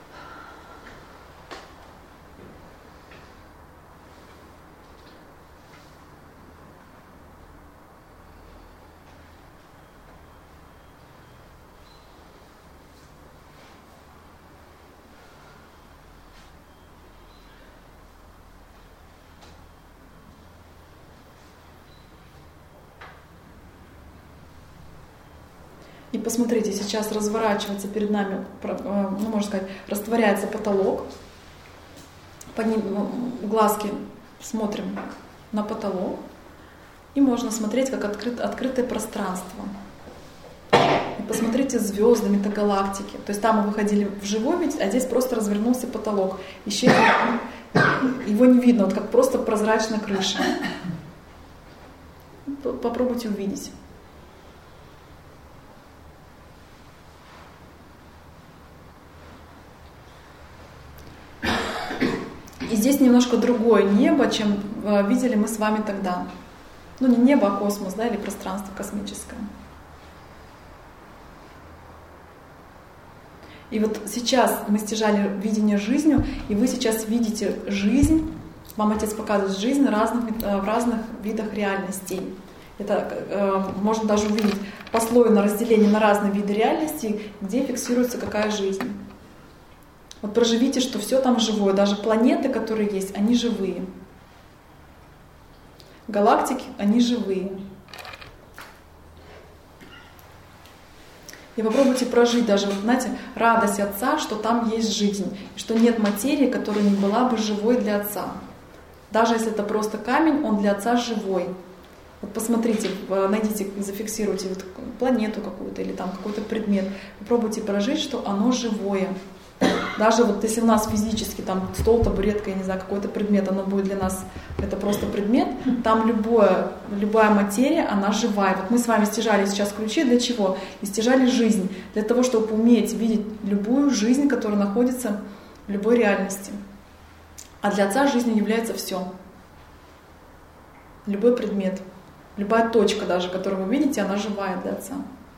A: И посмотрите, сейчас разворачивается перед нами, ну, можно сказать, растворяется потолок. Под ним глазки смотрим на потолок. И можно смотреть, как открытое пространство. И посмотрите звезды, метагалактики. То есть там мы выходили в живой вид, а здесь просто развернулся потолок. Исчез, его не видно, вот как просто прозрачная крыша. Попробуйте увидеть. И здесь немножко другое небо, чем видели мы с вами тогда. Ну, не небо, а космос, да, или пространство космическое. И вот сейчас мы стяжали видение жизнью, и вы сейчас видите жизнь, вам Отец показывает жизнь в разных видах реальностей. Это можно даже увидеть послойное разделение на разные виды реальностей, где фиксируется какая жизнь. Вот проживите, что все там живое, даже планеты, которые есть, они живые. Галактики, они живые. И попробуйте прожить даже, вот, знаете, радость Отца, что там есть жизнь, что нет материи, которая не была бы живой для Отца. Даже если это просто камень, он для Отца живой. Вот посмотрите, найдите, зафиксируйте вот планету какую-то или там какой-то предмет. Попробуйте прожить, что оно живое. Даже вот если у нас физически там стол, табуретка, я не знаю, какой-то предмет, оно будет для нас, это просто предмет, там любая материя, она живая. Вот мы с вами стяжали сейчас ключи для чего? И стяжали жизнь. Для того, чтобы уметь видеть любую жизнь, которая находится в любой реальности. А для Отца жизнью является все. Любой предмет, любая точка даже, которую вы видите, она живая для Отца.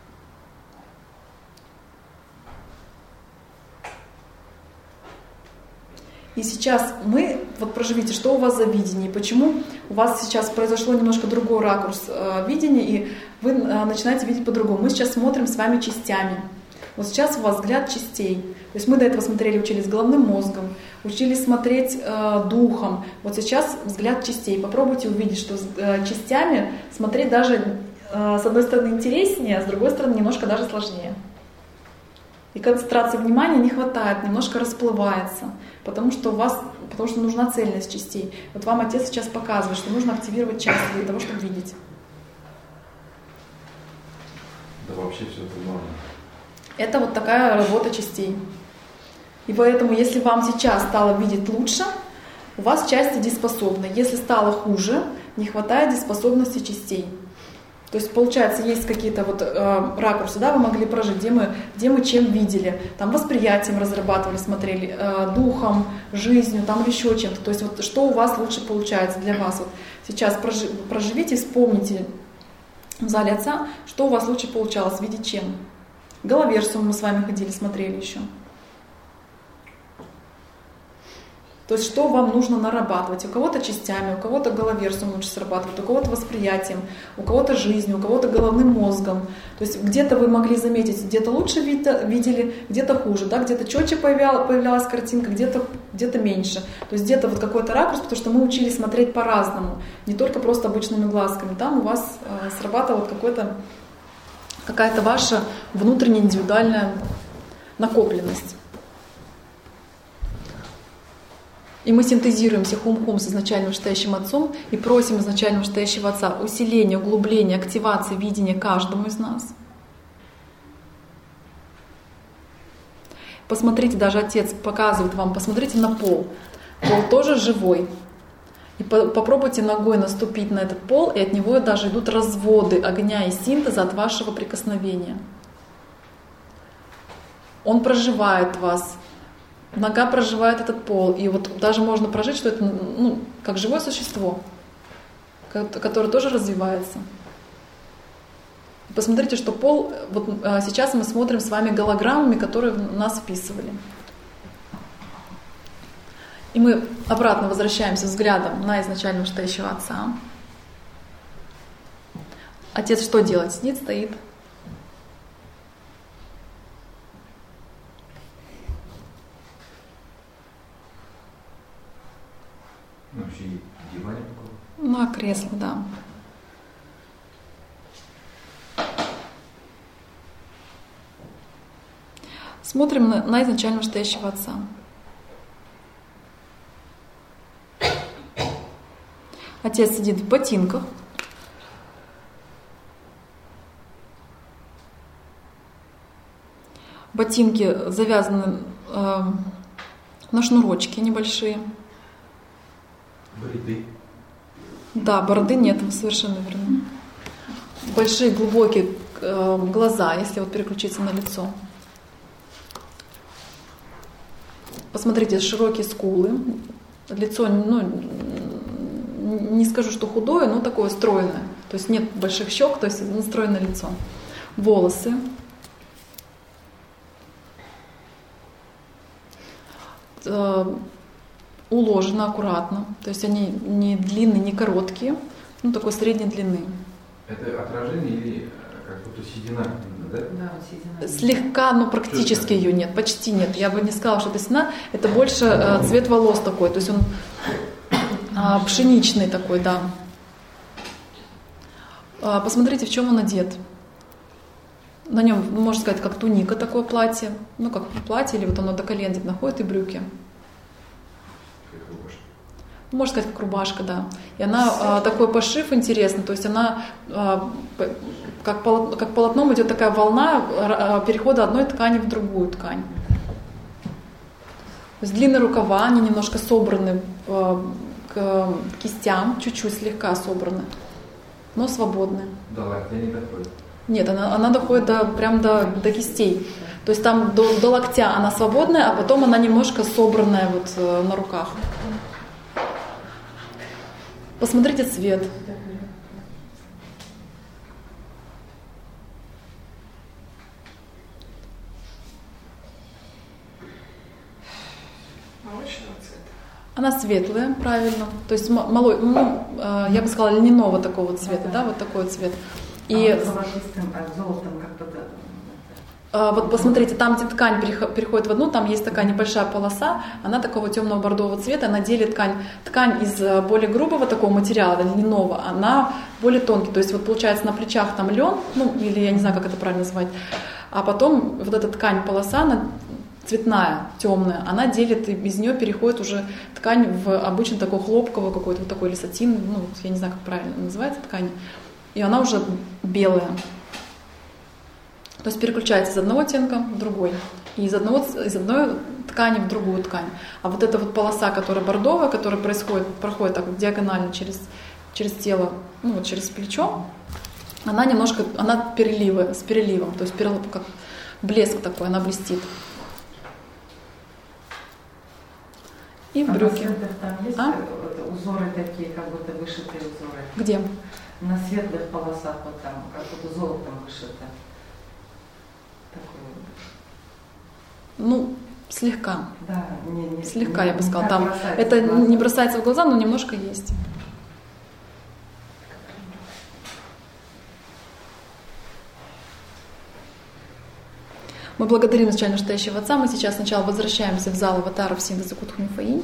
A: И сейчас вот проживите, что у вас за видение, почему у вас сейчас произошло немножко другой ракурс видения, и вы начинаете видеть по-другому. Мы сейчас смотрим с вами частями. Вот сейчас у вас взгляд частей. То есть мы до этого смотрели, учились головным мозгом, учились смотреть духом. Вот сейчас взгляд частей. Попробуйте увидеть, что частями смотреть даже с одной стороны интереснее, а с другой стороны немножко даже сложнее. И концентрации внимания не хватает, немножко расплывается, потому что нужна цельность частей. Вот вам Отец сейчас показывает, что нужно активировать части для того, чтобы видеть.
C: Да вообще все это норма.
A: Это вот такая работа частей. И поэтому, если вам сейчас стало видеть лучше, у вас части дееспособны. Если стало хуже, не хватает дееспособности частей. То есть, получается, есть какие-то вот ракурсы, да, вы могли прожить, где мы чем видели, там восприятием разрабатывали, смотрели, духом, жизнью, там еще чем-то. То есть, вот что у вас лучше получается для вас. Вот сейчас проживите, вспомните в зале Отца, что у вас лучше получалось, видеть чем. Головерсию мы с вами ходили, смотрели еще. То есть, что вам нужно нарабатывать. У кого-то частями, у кого-то головерсием лучше срабатывать, у кого-то восприятием, у кого-то жизнью, у кого-то головным мозгом. То есть, где-то вы могли заметить, где-то лучше видели, где-то хуже, да? Где-то четче появлялась картинка, где-то меньше. То есть, где-то вот какой-то ракурс, потому что мы учились смотреть по-разному, не только просто обычными глазками. Там у вас срабатывала какая-то ваша внутренняя индивидуальная накопленность. И мы синтезируем Сихум-Хум с изначальным вышестоящим Отцом и просим изначального вышестоящего Отца усиления, углубления, активации видения каждому из нас. Посмотрите, даже Отец показывает вам, посмотрите на пол. Пол тоже живой. И попробуйте ногой наступить на этот пол, и от него даже идут разводы огня и синтеза от вашего прикосновения. Он проживает вас. Нога проживает этот пол. И вот даже можно прожить, что это как живое существо, которое тоже развивается. Посмотрите, что пол, вот сейчас мы смотрим с вами голограммами, которые нас вписывали. И мы обратно возвращаемся взглядом на изначально вышестоящего Отца. Отец что делает? Сидит, стоит.
C: Вообще диване такого?
A: На кресле, да. Смотрим на изначально вышестоящего Отца. Отец сидит в ботинках. Ботинки завязаны на шнурочки небольшие.
C: Бороды.
A: Да, бороды нет, совершенно верно. Большие глубокие глаза, если вот переключиться на лицо. Посмотрите, широкие скулы. Лицо, не скажу, что худое, но такое стройное. То есть нет больших щек, то есть стройное лицо. Волосы. Уложено аккуратно. То есть они не длинные, не короткие, такой средней длины.
C: Это отражение или как будто седина, да?
E: Да, вот седина.
A: Слегка, но практически ее нет, почти нет. Я бы не сказала, что это седина. Это больше цвет волос такой. То есть он пшеничный такой, да. Посмотрите, в чем он одет. На нем, можно сказать, как туника такое платье. Как платье, или вот оно до колен где-то находит, и брюки.
C: Как рубашка.
A: Можно сказать, как рубашка, да. И она такой пошив интересный, то есть она как полотном идет такая волна перехода одной ткани в другую ткань. То есть длинные рукава, они немножко собраны к кистям, чуть-чуть слегка собраны, но свободны.
C: До локтя не доходит.
A: Нет, она доходит прям до кистей. То есть там до локтя она свободная, а потом она немножко собранная вот на руках. Посмотрите цвет.
F: Молочного цвета.
A: Она светлая, правильно. То есть я бы сказала, льняного такого цвета, да, вот такой цвет. И
E: золотом как-то.
A: Вот посмотрите, там, где ткань переходит в одну, там есть такая небольшая полоса, она такого темного бордового цвета, она делит ткань из более грубого такого материала, льняного, она более тонкий. То есть вот получается на плечах там лен, или я не знаю, как это правильно назвать, а потом вот эта ткань, полоса, она цветная, темная, она делит, и из нее переходит уже ткань в обычно такой хлопковый какой-то, вот такой или сатин, я не знаю, как правильно называется ткань, и она уже белая. То есть переключается из одного оттенка в другой, и из одной ткани в другую ткань. А вот эта вот полоса, которая бордовая, которая проходит так вот диагонально через тело, через плечо, она немножко, с переливом, то есть как блеск такой, она блестит. И в брюки.
E: На светлых там есть узоры такие, как будто вышитые узоры?
A: Где?
E: На светлых полосах вот там, как будто золотом вышито.
A: Слегка.
E: Да,
A: слегка, я бы сказала. Там это не бросается в глаза, но немножко есть. Мы благодарим изначально вышестоящего Отца. Мы сейчас сначала возвращаемся в зал аватаров синтеза Кутху-Мифаинь.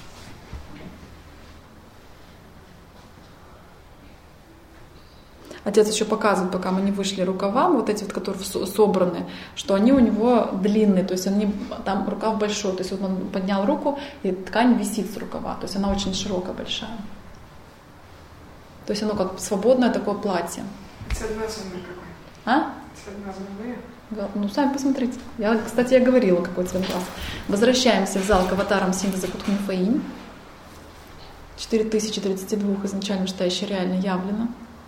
A: Отец еще показывает, пока мы не вышли, рукава, вот эти вот, которые собраны, что они у него длинные, то есть там рукав большой, то есть вот он поднял руку, и ткань висит с рукава, то есть она очень широкая, большая. То есть оно как свободное такое платье.
F: Цвет глаз у меня какой? Цвет глаз голубые?
A: Сами посмотрите. Кстати, я говорила, какой цвет глаз. Возвращаемся в зал к аватарам синтеза Кутху-Мифаинь. 4032 изначально вышестоящее реально явлено.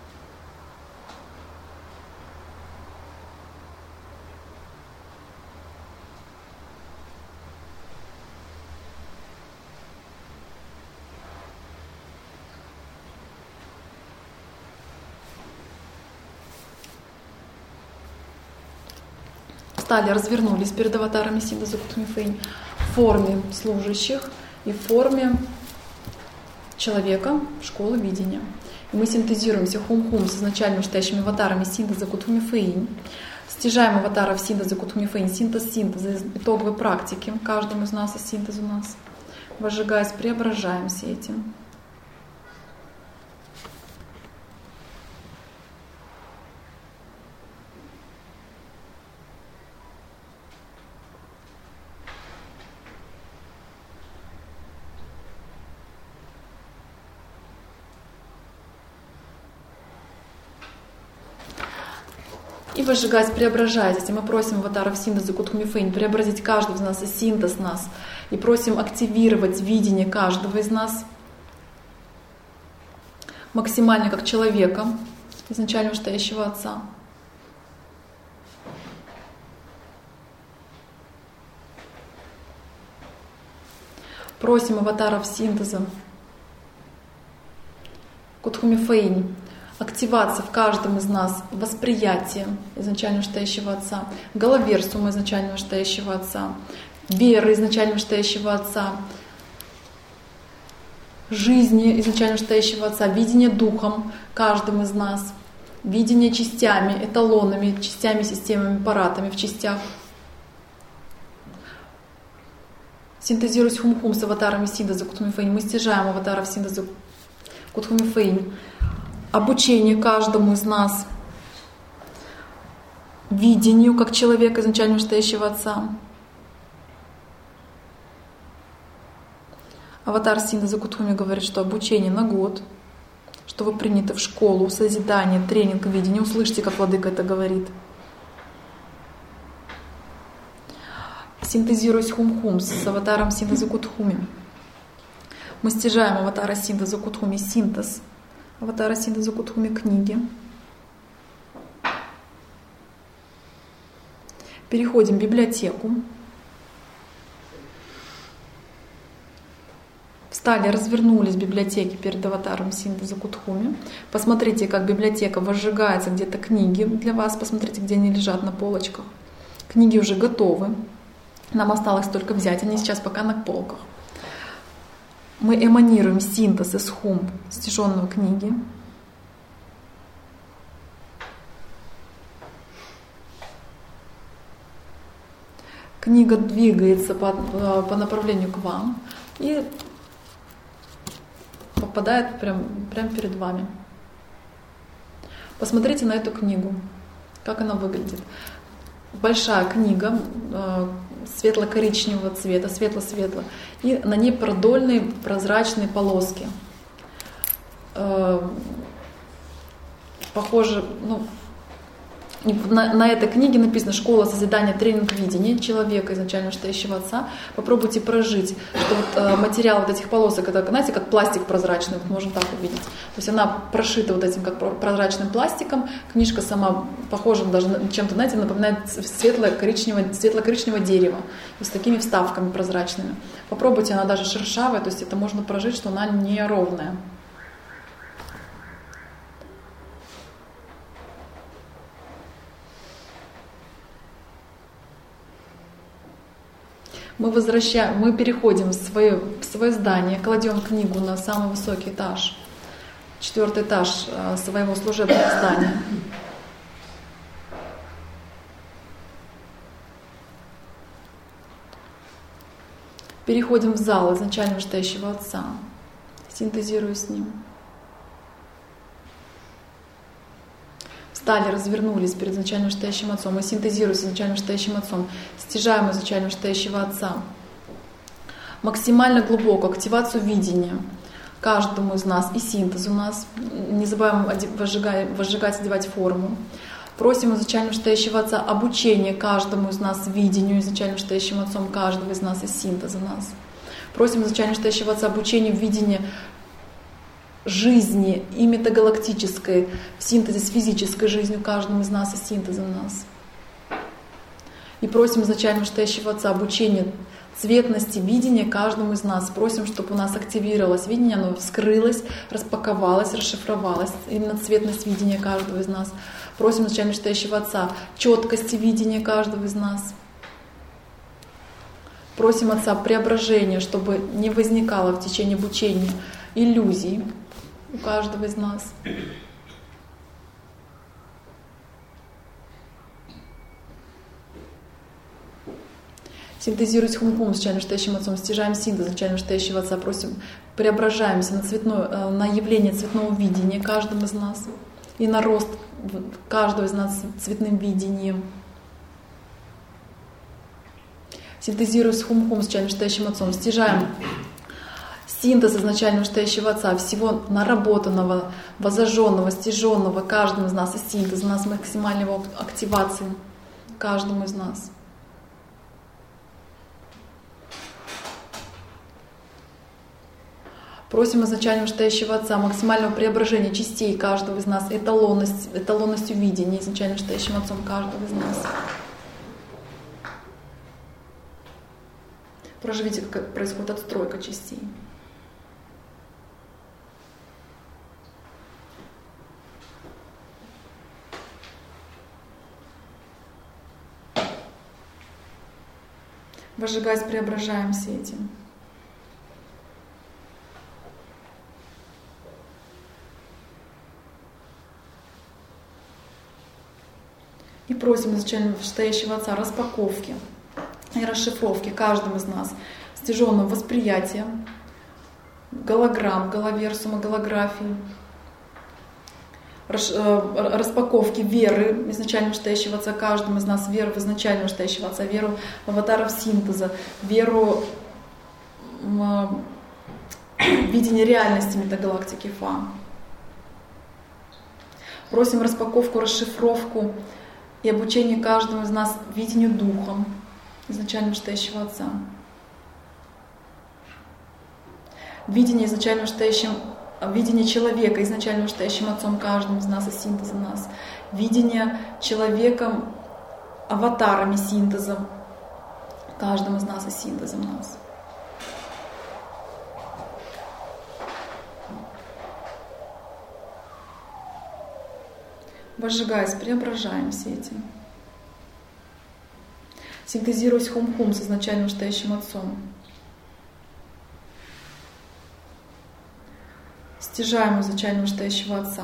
A: Встали, развернулись перед аватарами синтеза Кутху-Мифаинь в форме служащих и в форме человека школы видения. И мы синтезируемся хум-хум с изначально вышестоящими аватарами синтеза Кутху-Мифаинь, стяжаем аватаров синтеза Кутху-Мифаинь, синтеза итоговой практики, каждому из нас, и синтез у нас, возжигаясь, преображаемся этим. И возжигаясь, преображаясь, и мы просим аватаров синтеза Кутхуми Фэйнь преобразить каждого из нас и синтез нас. И просим активировать видение каждого из нас максимально как человека, изначально вышестоящего Отца. Просим аватаров синтеза Кутхуми Фэйнь активация в каждом из нас восприятия изначально вышестоящего Отца, головерсума изначально вышестоящего Отца, веры изначально вышестоящего Отца, жизни изначально вышестоящего Отца, видение духом каждым из нас, видение частями, эталонами, частями, системами, аппаратами в частях. Синтезируясь хум-хум с аватарами синтеза Кутхуми Фэйнь, мы стяжаем аватаров синтеза Кутхуми Фэйнь, обучение каждому из нас видению как человека изначально вышестоящего Отца. Аватар синтеза Кутхуми говорит, что обучение на год, что вы приняты в школу, созидание, тренинг видения. Услышьте, как владыка это говорит. Синтезируясь хум-хум с аватаром синтеза Кутхуми, мы стяжаем аватара синтеза Кутхуми синтез, аватара синтеза Кутхуми книги. Переходим в библиотеку. Встали, развернулись в библиотеке перед аватаром синтеза Кутхуми. Посмотрите, как библиотека возжигается, где-то книги для вас. Посмотрите, где они лежат на полочках. Книги уже готовы. Нам осталось только взять. Они сейчас пока на полках. Мы эманируем синтез из хум стяженного книги. Книга двигается по направлению к вам и попадает прямо перед вами. Посмотрите на эту книгу, как она выглядит. Большая книга светло-коричневого цвета, светло-светло, и на ней продольные прозрачные полоски. Похоже, на этой книге написано «Школа созидания, тренинг видения человека изначально вышестоящего Отца». Попробуйте прожить, что материал этих полосок, это, знаете, как пластик прозрачный, можно так увидеть. То есть она прошита этим как прозрачным пластиком. Книжка сама похожа даже чем-то, знаете, напоминает светло-коричневое дерево с такими вставками прозрачными. Попробуйте, она даже шершавая, то есть это можно прожить, что она не ровная. Мы переходим в свое здание, кладем книгу на самый высокий этаж, 4-й этаж своего служебного здания. Переходим в зал изначально вышестоящего Отца, синтезируя с ним. Встали, развернулись перед изначально вышестоящим Отцом. Мы синтезируем с изначально вышестоящим Отцом, стяжаем изначально вышестоящего Отца. Максимально глубоко активацию видения каждому из нас и синтез у нас. Не забываем возжигать, одевать форму. Просим изначально вышестоящего Отца обучение каждому из нас видению изначально вышестоящим Отцом каждого из нас и синтеза нас. Просим изначально вышестоящего Отца обучение видения жизни и метагалактической в синтезе с физической жизнью каждому из нас и синтезом нас. И просим изначально вышестоящего Отца обучение цветности видения каждому из нас. Просим, чтобы у нас активировалось видение, оно вскрылось, распаковалось, расшифровалось. Именно цветность видения каждого из нас. Просим изначально вышестоящего Отца четкости видения каждого из нас. Просим Отца преображения, чтобы не возникало в течение обучения иллюзий у каждого из нас. Синтезируясь хум-хум с изначально вышестоящим Отцом, стяжаем синтез изначально вышестоящего Отца, просим, преображаемся на явление цветного видения каждым из нас и на рост каждого из нас цветным видением. Синтезируясь хум-хум с изначально вышестоящим Отцом, стяжаем синтез изначально вышестоящего Отца, всего наработанного, возожженного, стяженного каждым из нас, и синтез у нас максимальной его активации каждому из нас. Просим изначально вышестоящего Отца максимального преображения частей каждого из нас, эталонностью видения изначально вышестоящим Отцом каждого из нас. Проживите, как происходит отстройка частей. Возжигаясь, преображаемся этим. И просим изначально вышестоящего Отца распаковки и расшифровки каждым из нас стяженного восприятия, голограмм, головерсума, голографии, распаковки веры изначально вышестоящего Отца каждым из нас, веру в изначально вышестоящего Отца, веру в аватаров синтеза, веру в видение реальности метагалактики Фа. Просим распаковку, расшифровку и обучение каждому из нас видению Духом изначально вышестоящего Отца. Видение изначально вышестоящим, видение человека изначально вышестоящим Отцом каждым из нас и синтеза нас. Видение человеком, аватарами синтеза каждым из нас и синтезом нас. Возжигаясь, преображаемся этим. Синтезируясь хум-хум с изначально вышестоящим Отцом. Стяжаем изначально вышестоящего Отца.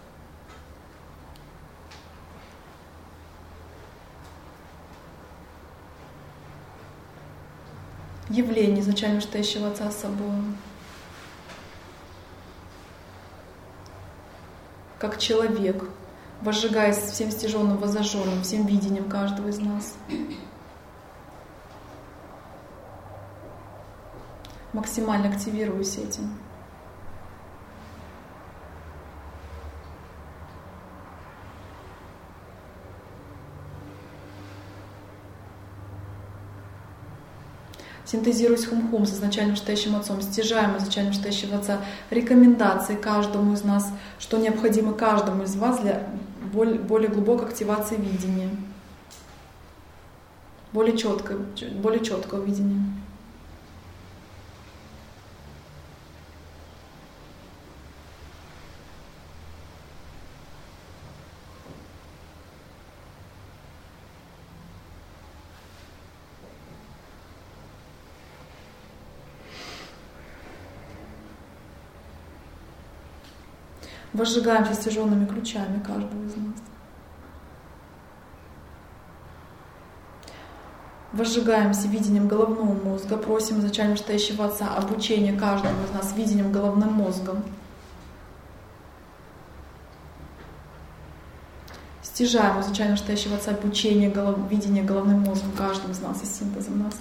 A: Явление изначально вышестоящего Отца с собой. Как человек, возжигаясь всем стяженным, возожженным, всем видением каждого из нас. Максимально активируюсь этим. Синтезируясь хум-хум с изначально вышестоящим Отцом, стяжаем изначально вышестоящего Отца рекомендации каждому из нас, что необходимо каждому из вас для более глубокой активации видения, более четкого видения. Возжигаемся стяженными ключами каждого из нас. Возжигаемся видением головного мозга. Просим изначально вышестоящего Отца обучение каждому из нас видением головным мозгом. Стяжаем изначально вышестоящего Отца обучение видение головным мозгом каждому из нас и синтезом нас.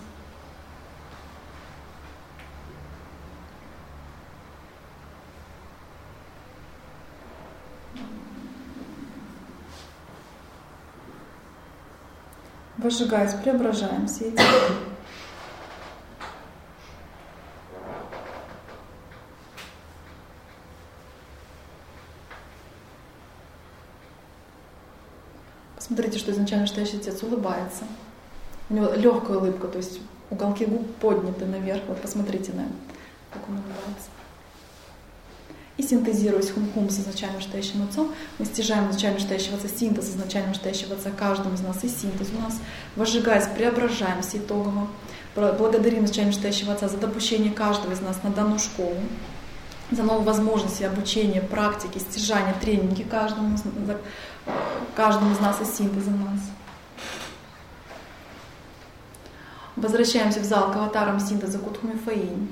A: Возжигаясь, преображаемся этим. Посмотрите, что изначально вышестоящий Отец улыбается. У него легкая улыбка, то есть уголки губ подняты наверх. Вот посмотрите на это, как он улыбается. И синтезируясь хум-хум с изначально вышестоящим Отцом, мы стяжаем изначально вышестоящего Отца, синтез изначально вышестоящего Отца каждому из нас и синтез у нас. Возжигаясь, преображаемся итогово. Благодарим изначально вышестоящего Отца за допущение каждого из нас на данную школу, за новые возможности обучения, практики, стяжания, тренинги каждому из нас и синтезом нас. Возвращаемся в зал к аватарам синтеза Кутхми-Фаинь.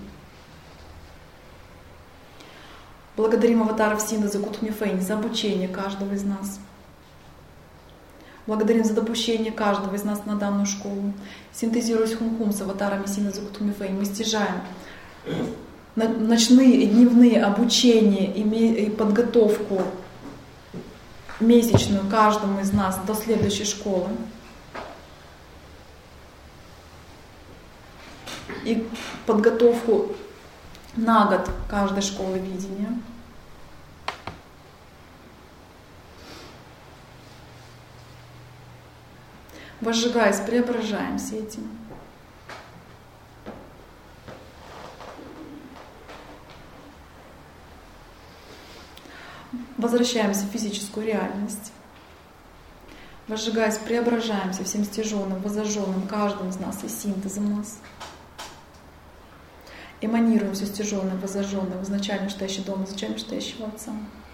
A: Благодарим аватаров синтеза Кутхми-Фаинь за обучение каждого из нас. Благодарим за допущение каждого из нас на данную школу. Синтезируясь хум-хум с аватарами синтеза Кутхми-Фаинь, мы стяжаем ночные и дневные обучения и подготовку месячную каждому из нас до следующей школы. И подготовку на год каждой школы видения. Возжигаясь, преображаемся этим. Возвращаемся в физическую реальность. Возжигаясь, преображаемся всем стяженным, возожженным, каждым из нас и синтезом нас. Эманируем все стяженное, возожженное в изначально стоящий дом, изначально стоящего Отца.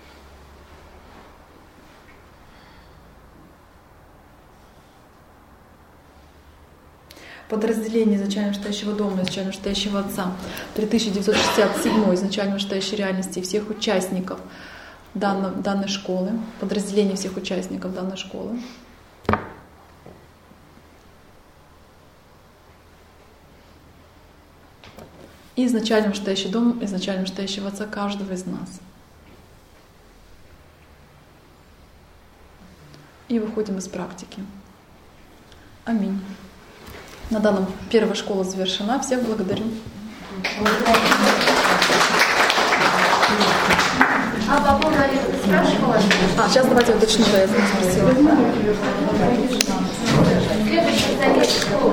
A: Подразделение изначально стоящего дома, изначально стоящего Отца, 3967 изначально стоящей реальности и всех участников данной школы, подразделение всех участников данной школы. И изначально стоящий дом, изначально стоящего Отца каждого из нас. И выходим из практики. Аминь. На данном первая школа завершена. Всех благодарю.
B: А по поводу Олега ты спрашивала?
A: Сейчас давайте уточню, что я спросила.
B: Следующий занятие кто?